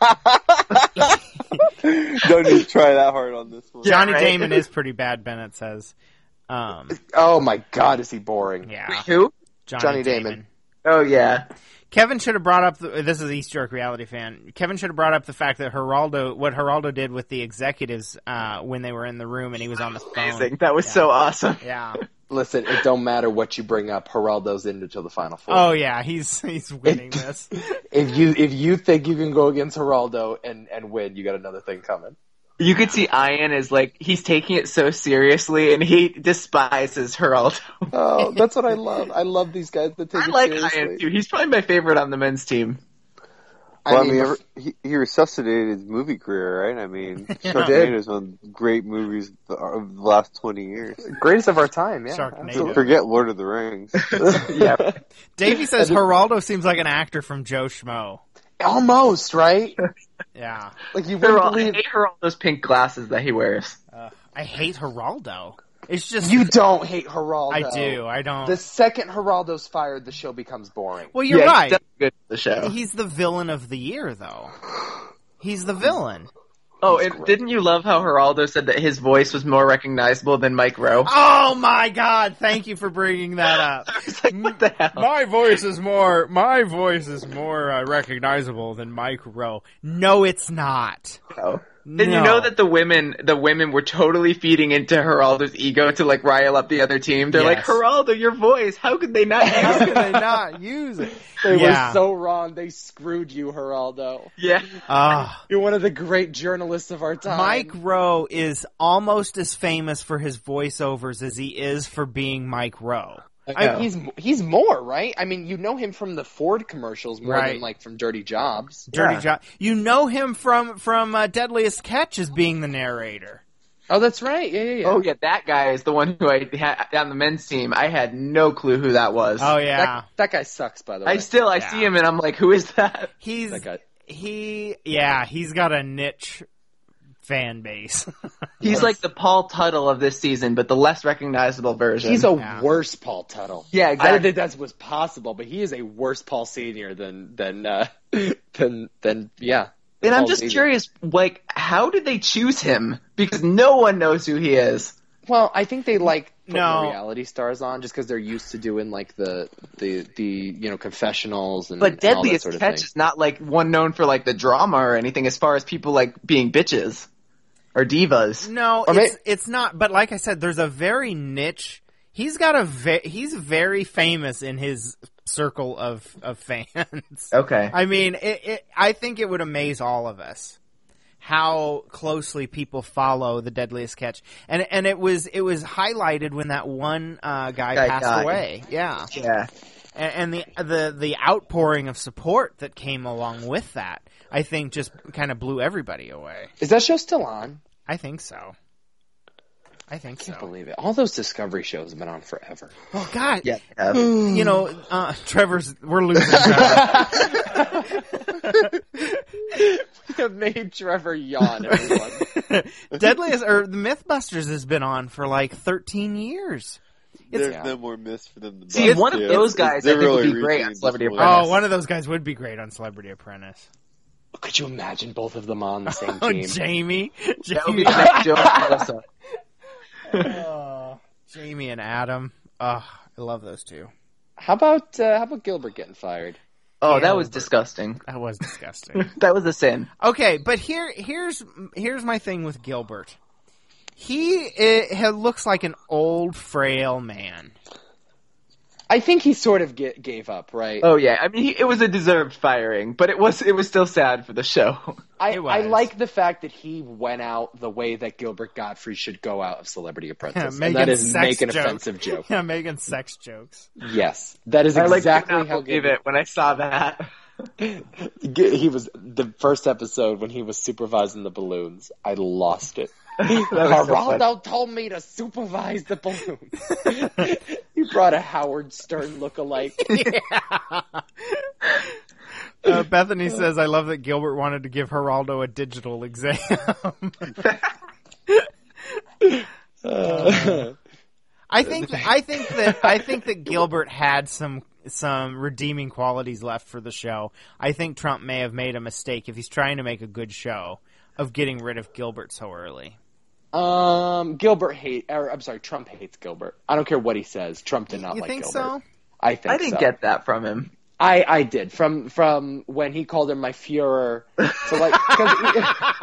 S2: Don't need to try that hard on this one.
S3: Johnny Damon is pretty bad, Bennett says.
S4: Oh my God, is he boring?
S3: Yeah.
S5: Wait, who?
S4: Johnny Damon.
S5: Oh, yeah.
S3: Kevin should have brought up, this is East York reality fan, Kevin should have brought up the fact that what Geraldo did with the executives when they were in the room and he was on the phone.
S5: Amazing. That was so awesome.
S3: Yeah.
S4: Listen, it don't matter what you bring up. Geraldo's in until the Final Four.
S3: Oh yeah, he's winning this.
S4: If you think you can go against Geraldo and win, you got another thing coming.
S5: You could see Ian is he's taking it so seriously, and he despises Geraldo.
S4: Oh, that's what I love. I love these guys that take it seriously.
S5: I like Ian too. He's probably my favorite on the men's team.
S2: Well, I mean, he resuscitated his movie career, right? I mean, Sharknado is one of the great movies of the last 20 years.
S4: Greatest of our time, yeah.
S3: Sharknado.
S2: Forget Lord of the Rings.
S5: Yeah.
S3: Davey says Geraldo seems like an actor from Joe Schmo.
S4: Almost, right?
S3: Yeah.
S4: Like you wouldn't
S5: I
S4: believe.
S5: hate Geraldo's pink glasses that he wears.
S3: I hate Geraldo. It's just
S4: You don't hate Geraldo.
S3: I do. I don't.
S4: The second Geraldo's fired, the show becomes boring.
S3: Well, you're
S5: He's
S3: right.
S5: definitely good for the show.
S3: He's the villain of the year, though. He's the villain.
S5: Oh, and didn't you love how Geraldo said that his voice was more recognizable than Mike Rowe?
S3: Oh my God! Thank you for bringing that up.
S5: It's like, what the hell?
S3: My voice is more recognizable than Mike Rowe. No, it's not.
S5: No. And you know that the women were totally feeding into Geraldo's ego to like rile up the other team. They're like,
S3: Yes.
S5: Geraldo, your voice. How could they not use
S3: How
S5: it?
S3: can they not use it?
S4: They
S3: Yeah.
S4: were so wrong. They screwed you, Geraldo.
S5: Yeah.
S4: You're one of the great journalists of our time.
S3: Mike Rowe is almost as famous for his voiceovers as he is for being Mike Rowe.
S4: He's more, right? I mean, you know him from the Ford commercials more
S3: Right.
S4: than like from Dirty Jobs.
S3: Dirty Job. You know him from Deadliest Catch as being the narrator.
S4: Oh, that's right. Yeah.
S5: Oh yeah, that guy is the one who I had on the men's team. I had no clue who that was.
S3: Oh yeah,
S4: That guy sucks, by the way.
S5: I see him and I'm like, who is that?
S3: he's
S4: That guy.
S3: he's got a niche fan base.
S5: He's like the Paul Tuttle of this season, but the less recognizable version.
S4: He's a
S3: Yeah.
S4: worse Paul Tuttle.
S5: Yeah,
S4: I
S5: exactly.
S4: didn't think that was possible, but he is a worse Paul Senior than yeah.
S5: And I'm
S4: Paul
S5: just
S4: Senior.
S5: curious, like, how did they choose him? Because no one knows who he is.
S4: Well, I think they like putting
S3: No.
S4: the reality stars on just because they're used to doing like the confessionals and
S5: But
S4: and all that
S5: Deadliest
S4: sort of
S5: Catch
S4: thing.
S5: is not like one known for like the drama or anything as far as people like being bitches or divas.
S3: No,
S4: Or
S3: it's not. But like I said, there's a very niche. He's got he's very famous in his circle of fans.
S5: Okay.
S3: I mean, I think it would amaze all of us how closely people follow the Deadliest Catch, and it was highlighted when that one guy passed
S5: died.
S3: away. Yeah,
S5: Yeah.
S3: and the outpouring of support that came along with that, I think, just kind of blew everybody away.
S4: Is that show still on?
S3: I think so. I think
S4: I can't
S3: so.
S4: believe it. All those Discovery shows have been on forever.
S3: Well, God,
S5: Yeah. they have.
S3: you know, we're losing Trevor.
S4: We have made Trevor yawn, everyone.
S3: Deadliest or the Mythbusters has been on for like 13 years.
S2: There's
S4: Yeah.
S2: no more myths for them to
S5: See,
S2: bust,
S5: one of
S2: too.
S5: those guys I
S2: They're
S5: think would
S2: really
S5: be great
S2: reaching
S5: on
S2: into
S5: Celebrity
S2: spoilers.
S5: Apprentice.
S3: Oh, one of those guys would be great on Celebrity Apprentice.
S4: Could you imagine both of them on the same
S3: Oh,
S4: team?
S3: Jamie.
S5: That would be
S3: Jamie.
S5: the next joke on Melissa.
S3: Jamie and Adam. Oh, I love those two.
S4: How about Gilbert getting fired?
S5: Oh, that was disgusting.
S3: That was disgusting.
S5: That was a sin.
S3: Okay, but here's my thing with Gilbert. He looks like an old, frail man.
S4: I think he sort of gave up, right?
S5: Oh yeah, I mean it was a deserved firing, but it was still sad for the show.
S3: It was.
S4: I like the fact that he went out the way that Gilbert Godfrey should go out of Celebrity Apprentice, and that is make an offensive joke.
S3: Yeah, making sex jokes.
S4: Yes, that is
S5: I
S4: exactly
S5: could not
S4: how
S5: believe
S4: Gilbert.
S5: it when I saw that.
S4: He was the first episode when he was supervising the balloons. I lost it. Geraldo told me to supervise the balloons. He brought a Howard Stern lookalike.
S3: Bethany says, "I love that Gilbert wanted to give Geraldo a digital exam." I think that Gilbert had some redeeming qualities left for the show. I think Trump may have made a mistake if he's trying to make a good show of getting rid of Gilbert so early.
S4: Trump hates Gilbert. I don't care what he says. Trump did not
S3: You
S4: like
S3: think
S4: Gilbert.
S3: so?
S4: I think
S5: I didn't
S4: so.
S5: get that from him.
S4: I did from when he called him my Führer. So like, 'cause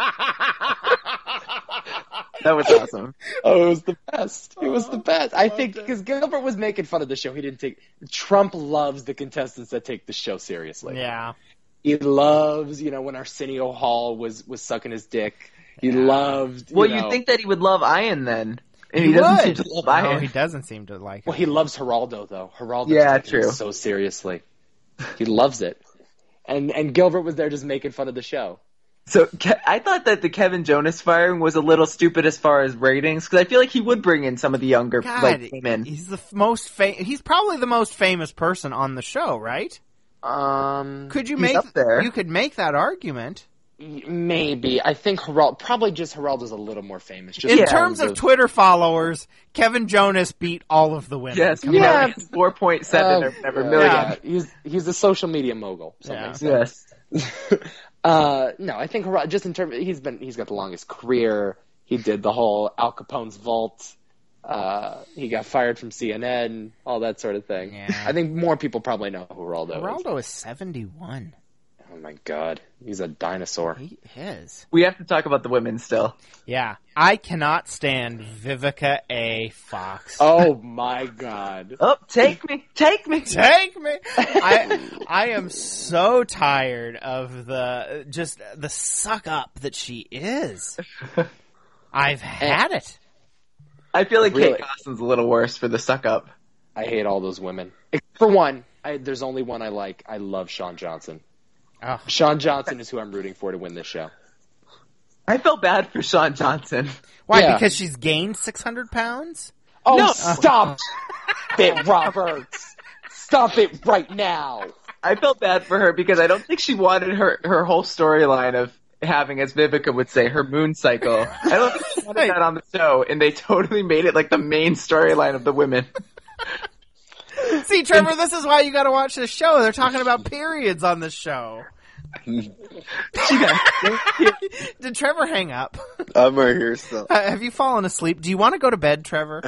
S5: That was awesome.
S4: it was the best. It was the best. I think because Gilbert was making fun of the show. He didn't take. Trump loves the contestants that take the show seriously.
S3: Yeah.
S4: He loves, when Arsenio Hall was sucking his dick. He loved.
S5: Well, you'd think that he would love Ian then. And he
S3: He
S5: doesn't
S3: would.
S5: seem to love
S3: No,
S5: Ian.
S3: he doesn't seem to like it.
S4: Well, he loves Geraldo though. Geraldo's
S5: Yeah,
S4: taking it
S5: true.
S4: so seriously. He loves it. And Gilbert was there just making fun of the show.
S5: So I thought that the Kevin Jonas firing was a little stupid as far as ratings, because I feel like he would bring in some of the younger women.
S3: He's the he's probably the most famous person on the show, right? Could you
S5: He's up there.
S3: You could make that argument.
S4: Maybe. I think Geraldo's a little more famous. Just
S3: In terms of Twitter followers, Kevin Jonas beat all of the women.
S5: Yes,
S3: Come on.
S5: 4.7 or whatever million.
S4: Yeah, he's a social media mogul.
S5: Yes.
S4: No, I think just in terms, he's got the longest career. He did the whole Al Capone's vault. He got fired from CNN, all that sort of thing.
S3: Yeah.
S4: I think more people probably know who Geraldo is.
S3: Geraldo is 71.
S4: Oh my God, he's a dinosaur.
S3: He is.
S5: We have to talk about the women still.
S3: Yeah, I cannot stand Vivica A. Fox.
S4: Oh my God.
S5: Oh, take me.
S3: Take me! I am so tired of the suck up that she is. I've had it.
S5: I feel like
S4: Really?
S5: Kate Costin's a little worse for the suck up.
S4: I hate all those women. For one, there's only one I like. I love Shawn Johnson.
S3: Oh.
S4: Shawn Johnson is who I'm rooting for to win this show.
S5: I felt bad for Shawn Johnson.
S3: Why?
S4: Yeah.
S3: Because she's gained 600 pounds?
S4: Oh,
S5: No.
S4: stop it, Roberts. Stop it right now.
S5: I felt bad for her because I don't think she wanted her whole storyline of having, as Vivica would say, her moon cycle. I don't think she wanted that on the show, and they totally made it like the main storyline of the women.
S3: See, Trevor, this is why you gotta watch this show. They're talking about periods on this show. Did Trevor hang up?
S2: I'm right here still.
S3: Have you fallen asleep? Do you want to go to bed, Trevor?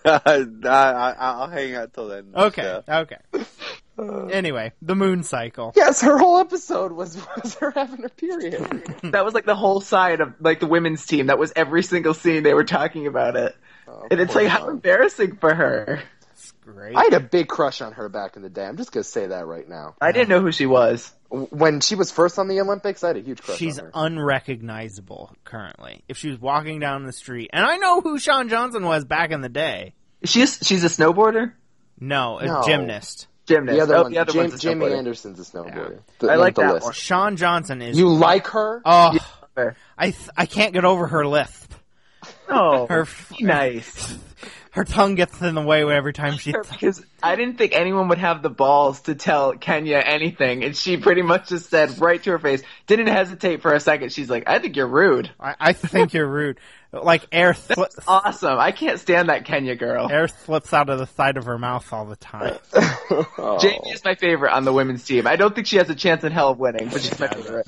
S2: I'll hang out till then.
S3: Okay, okay. Anyway, the moon cycle.
S4: Yes, her whole episode was her having her period.
S5: That was like the whole side of like the women's team. That was every single scene they were talking about it. And it's like, how embarrassing for her.
S3: Great.
S4: I had a big crush on her back in the day. I'm just going to say that right now.
S5: I didn't know who she was.
S4: When she was first on the Olympics, I had a huge crush
S3: She's
S4: on her.
S3: unrecognizable currently. If she was walking down the street, and I know who Shawn Johnson was back in the day.
S5: She's a snowboarder?
S3: No, a
S4: No.
S3: gymnast.
S5: Gymnast.
S4: The other one,
S5: one's a
S4: Jamie
S5: snowboarder.
S4: Anderson's a snowboarder.
S5: I like that
S4: list.
S5: one.
S3: Shawn Johnson is.
S4: You like her?
S3: Oh,
S5: Fair.
S3: I can't get over her lisp.
S5: Oh,
S3: Her
S5: nice.
S3: Her tongue gets in the way every time she.
S5: Because I didn't think anyone would have the balls to tell Kenya anything, and she pretty much just said right to her face, didn't hesitate for a second. She's like, I think you're rude.
S3: I think you're rude. Like air
S5: Awesome. I can't stand that Kenya girl.
S3: air slips out of the side of her mouth all the time.
S5: Jamie is my favorite on the women's team. I don't think she has a chance in hell of winning, but she's my favorite.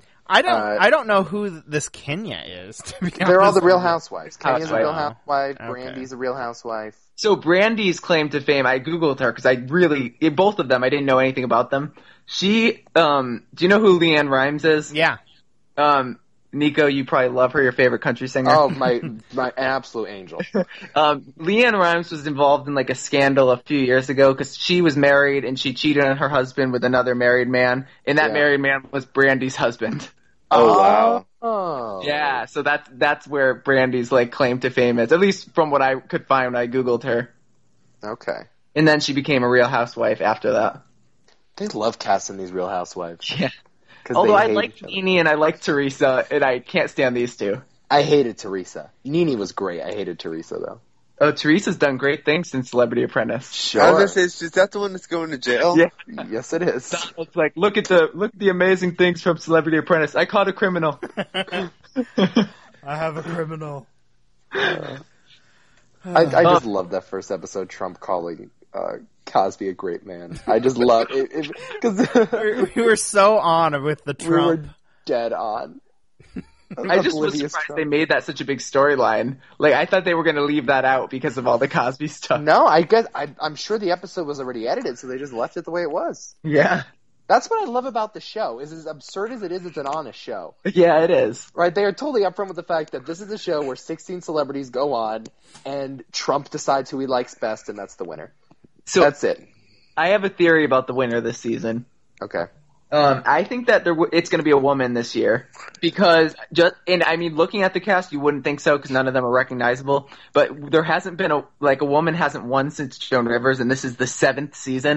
S3: I don't know who this Kenya is. To be
S4: They're all
S3: honest
S4: the Real
S3: with you.
S4: Housewives. Kenya's a Real
S3: Housewife.
S4: Housewife.
S3: Okay.
S4: Brandy's a Real Housewife.
S5: So Brandy's claim to fame, I Googled her because I really, both of them, I didn't know anything about them. She, do you know who Leanne Rimes is?
S3: Yeah.
S5: Nico, you probably love her, your favorite country singer.
S4: Oh, my absolute angel.
S5: Leanne Rimes was involved in like a scandal a few years ago because she was married and she cheated on her husband with another married man, and that
S4: Yeah.
S5: married man was Brandy's husband.
S2: Oh, wow.
S4: Oh.
S5: Yeah, so that's where Brandy's like claim to fame is, at least from what I could find when I Googled her.
S4: Okay.
S5: And then she became a Real Housewife after that.
S4: They love casting these Real Housewives.
S5: Yeah.
S4: 'Cause
S5: Although
S4: they
S5: I
S4: hate
S5: like
S4: each other.
S5: Nene and I like Teresa, and I can't stand these two.
S4: I hated Teresa. Nene was great. I hated Teresa, though.
S5: Oh, Teresa's done great things since Celebrity Apprentice.
S4: Sure.
S2: I was gonna say, is that the one that's going to jail?
S5: Yeah.
S4: Yes, it is.
S5: It's like, look at the amazing things from Celebrity Apprentice. I caught a criminal.
S3: I have a criminal.
S4: I just love that first episode, Trump calling Cosby a great man. I just love it because
S3: We were so on with the
S4: we
S3: Trump.
S4: were dead on.
S5: I just was
S4: Oblivious
S5: surprised
S4: Trump.
S5: they made that such a big storyline. Like, I thought they were going to leave that out because of all the Cosby stuff.
S4: No, I guess I'm sure the episode was already edited, so they just left it the way it was.
S5: Yeah.
S4: That's what I love about the show. Is as absurd as it is, it's an honest show.
S5: Yeah, it is.
S4: Right? They are totally upfront with the fact that this is a show where 16 celebrities go on, and Trump decides who he likes best, and that's the winner.
S5: So
S4: That's it.
S5: I have a theory about the winner this season.
S4: Okay.
S5: I think that it's going to be a woman this year because looking at the cast, you wouldn't think so because none of them are recognizable. But there hasn't been a woman hasn't won since Joan Rivers, and this is the 7th season.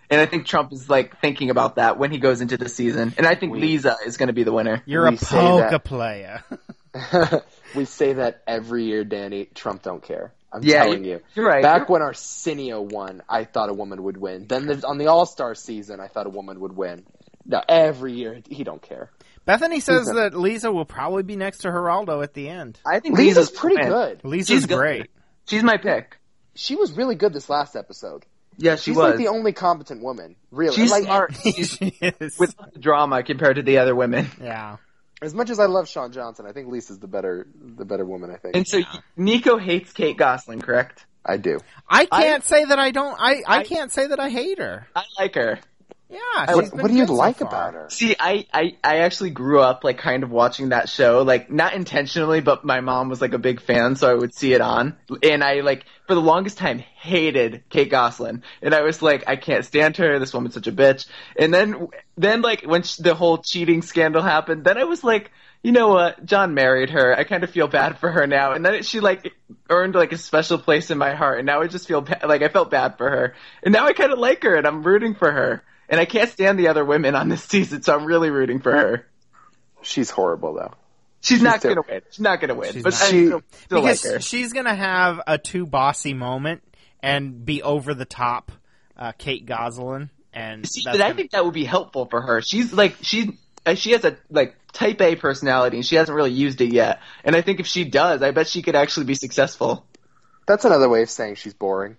S5: And I think Trump is like thinking about that when he goes into the season. And I think Lisa is going to be the winner.
S3: You're a polka player.
S4: We say that every year, Danny. Trump don't care. I'm telling you.
S5: You're right.
S4: Back when Arsenio won, I thought a woman would win. Then on the All-Star season, I thought a woman would win. No, every year, he don't care.
S3: Bethany says that Lisa will probably be next to Geraldo at the end.
S5: I think
S4: Lisa's pretty good.
S3: Lisa's great.
S5: She's my pick.
S4: She was really good this last episode.
S5: Yeah,
S4: She's like the only competent woman, really.
S5: She's
S4: like,
S5: smart.
S3: She is.
S5: With drama compared to the other women.
S3: Yeah.
S4: As much as I love Shawn Johnson, I think Lisa's the better woman, I think.
S5: And so Nico hates Kate Gosselin, correct?
S4: I do.
S3: I can't say that I don't. I can't say that I hate her.
S5: I like her.
S3: Yeah.
S4: What do you like about her?
S5: See, I actually grew up like kind of watching that show, like not intentionally, but my mom was like a big fan, so I would see it on. And I like for the longest time hated Kate Gosselin, and I was like, I can't stand her. This woman's such a bitch. And then like when the whole cheating scandal happened, then I was like, you know what? John married her. I kind of feel bad for her now. And then she like earned like a special place in my heart, and now I just feel like I felt bad for her, and now I kind of like her, and I'm rooting for her. And I can't stand the other women on this season, so I'm really rooting for her.
S4: She's horrible, though.
S5: She's not going to win. She's not going to win. But I still like her.
S3: She's going to have a too bossy moment and be over the top Kate Gosselin. And
S5: I think that would be helpful for her. She's like she has a like type A personality, and she hasn't really used it yet. And I think if she does, I bet she could actually be successful.
S4: That's another way of saying she's boring.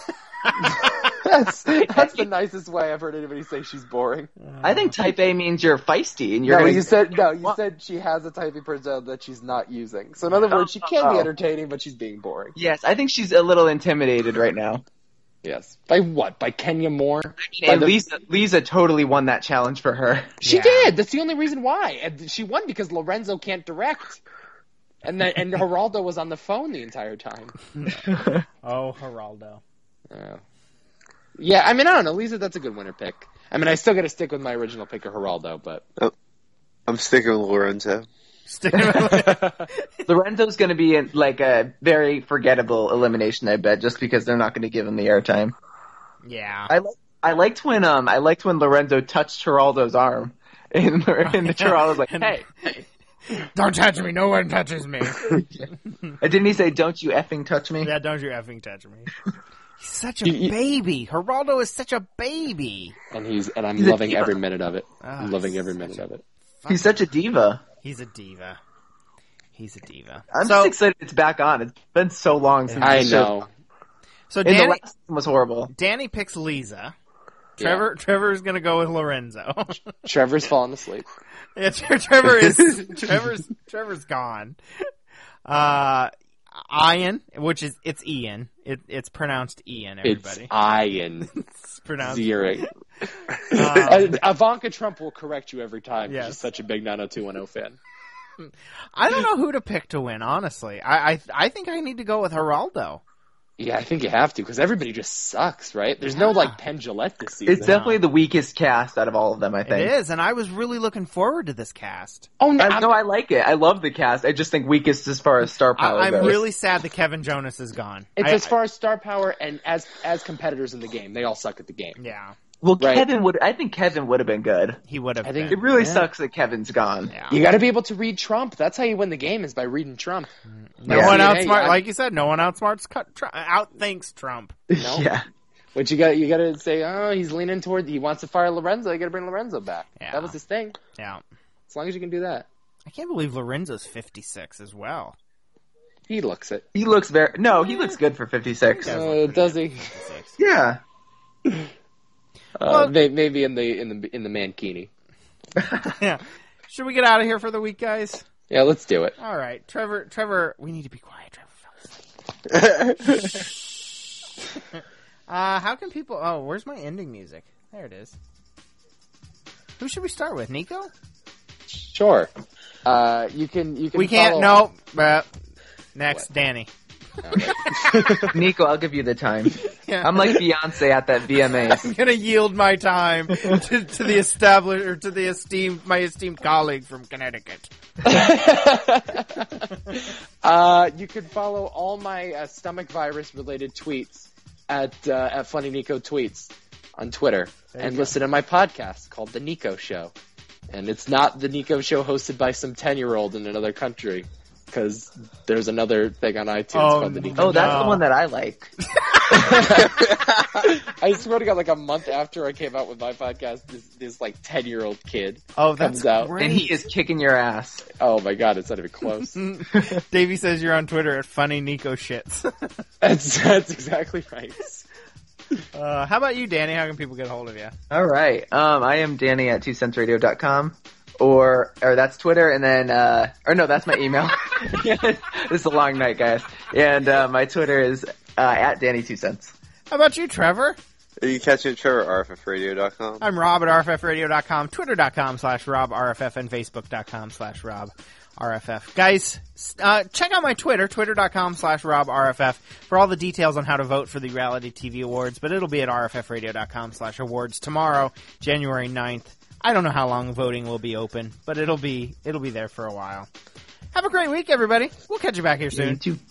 S4: That's the nicest way I've heard anybody say she's boring.
S5: I think type A means you're feisty, and you're.
S4: You said she has a type A personality that she's not using. So in other words, she can be entertaining, but she's being boring.
S5: Yes, I think she's a little intimidated right now.
S4: Yes. By what? By Kenya Moore?
S5: And Lisa totally won that challenge for her.
S4: She did. That's the only reason why. And she won because Lorenzo can't direct. And Geraldo was on the phone the entire time.
S3: Oh, Geraldo.
S4: Yeah, I mean, I don't know. Lisa, that's a good winner pick. I mean, I still got to stick with my original pick of Geraldo, but...
S2: I'm sticking with Lorenzo.
S5: Lorenzo's going to be in like a very forgettable elimination, I bet, just because they're not going to give him the airtime.
S3: Yeah.
S5: I liked when Lorenzo touched Geraldo's arm, and Geraldo's like, "Hey,
S3: don't touch me! No one touches me!"
S5: Didn't he say, "Don't you effing touch me"?
S3: Yeah, don't you effing touch me. He's such a baby. Geraldo is such a baby.
S4: And I'm loving every minute of it. I'm loving every minute of it.
S5: He's such a diva.
S3: He's a diva.
S5: I'm just excited it's back on. It's been so long since
S4: I know.
S3: So
S5: the last one was horrible.
S3: Danny picks Lisa. Trevor's gonna go with Lorenzo.
S4: Trevor's falling asleep.
S3: Yeah, Trevor's gone. Ian, it's Ian. It's pronounced Ian, everybody.
S4: It's Ian.
S3: It's pronounced
S4: Ian. Ivanka Trump will correct you every time. Yes. She's such a big 90210 fan.
S3: I don't know who to pick to win, honestly. I think I need to go with Geraldo.
S4: Yeah, I think you have to, because everybody just sucks, right? There's no, Penn Jillette this season.
S5: It's definitely the weakest cast out of all of them, I think.
S3: It is, and I was really looking forward to this cast.
S4: Oh, no.
S5: I like it. I love the cast. I just think weakest as far as star power goes.
S3: I'm really sad that Kevin Jonas is gone.
S4: It's as far as star power and as competitors in the game. They all suck at the game.
S3: Yeah.
S5: Well, right. I think Kevin would have been good.
S3: He would have.
S5: It really sucks that Kevin's gone.
S3: Yeah.
S4: You got to be able to read Trump. That's how you win the game, is by reading Trump.
S3: No one outsmarts, like you said, no one outthinks Trump.
S4: No. Yeah. But you got to say, he's leaning toward, he wants to fire Lorenzo. You got to bring Lorenzo back. Yeah. That was his thing.
S3: Yeah.
S4: As long as you can do that.
S3: I can't believe Lorenzo's 56 as well.
S4: He looks it.
S5: He looks he looks good for 56.
S4: Does he?
S5: Yeah.
S4: Maybe in the mankini.
S3: Yeah. Should we get out of here for the week, guys?
S4: Yeah, let's do it.
S3: All right, Trevor. We need to be quiet, Trevor. How can people? Oh, where's my ending music? There it is. Who should we start with? Nico?
S4: Sure. You can.
S3: We can't. No. Next, what? Danny.
S5: Okay. Nico, I'll give you the time. Yeah. I'm like Beyonce at that VMA.
S3: I'm gonna yield my time to the my esteemed colleague from Connecticut.
S4: You can follow all my stomach virus related tweets at Funny Nico Tweets. on Twitter. And listen to my podcast called The Nico Show. And it's not The Nico Show hosted by some 10-year-old in another country. Because there's another thing on iTunes called The Nico Show.
S5: Oh, that's the one that I like.
S4: I swear to God, like a month after I came out with my podcast, this like 10-year-old kid
S3: that's
S4: comes out.
S3: great.
S5: And he is kicking your ass.
S4: Oh my God, it's not even close.
S3: Davey says you're on Twitter at Funny Nico Shits.
S4: That's exactly right.
S3: How about you, Danny? How can people get a hold of you?
S5: All right. I am Danny at 2centsradio.com. Or that's Twitter, and then, no, that's my email. This is a long night, guys. And my Twitter is at Danny2cents.
S3: How about you, Trevor?
S2: You can catch me at Trevor at rffradio.com.
S3: I'm Rob at rffradio.com, twitter.com/RobRFF, and facebook.com/RobRFF. Guys, check out my Twitter, twitter.com/RobRFF, for all the details on how to vote for the Reality TV Awards, but it'll be at rffradio.com/awards tomorrow, January 9th. I don't know how long voting will be open, but it'll be there for a while. Have a great week, everybody. We'll catch you back here soon.
S5: You too.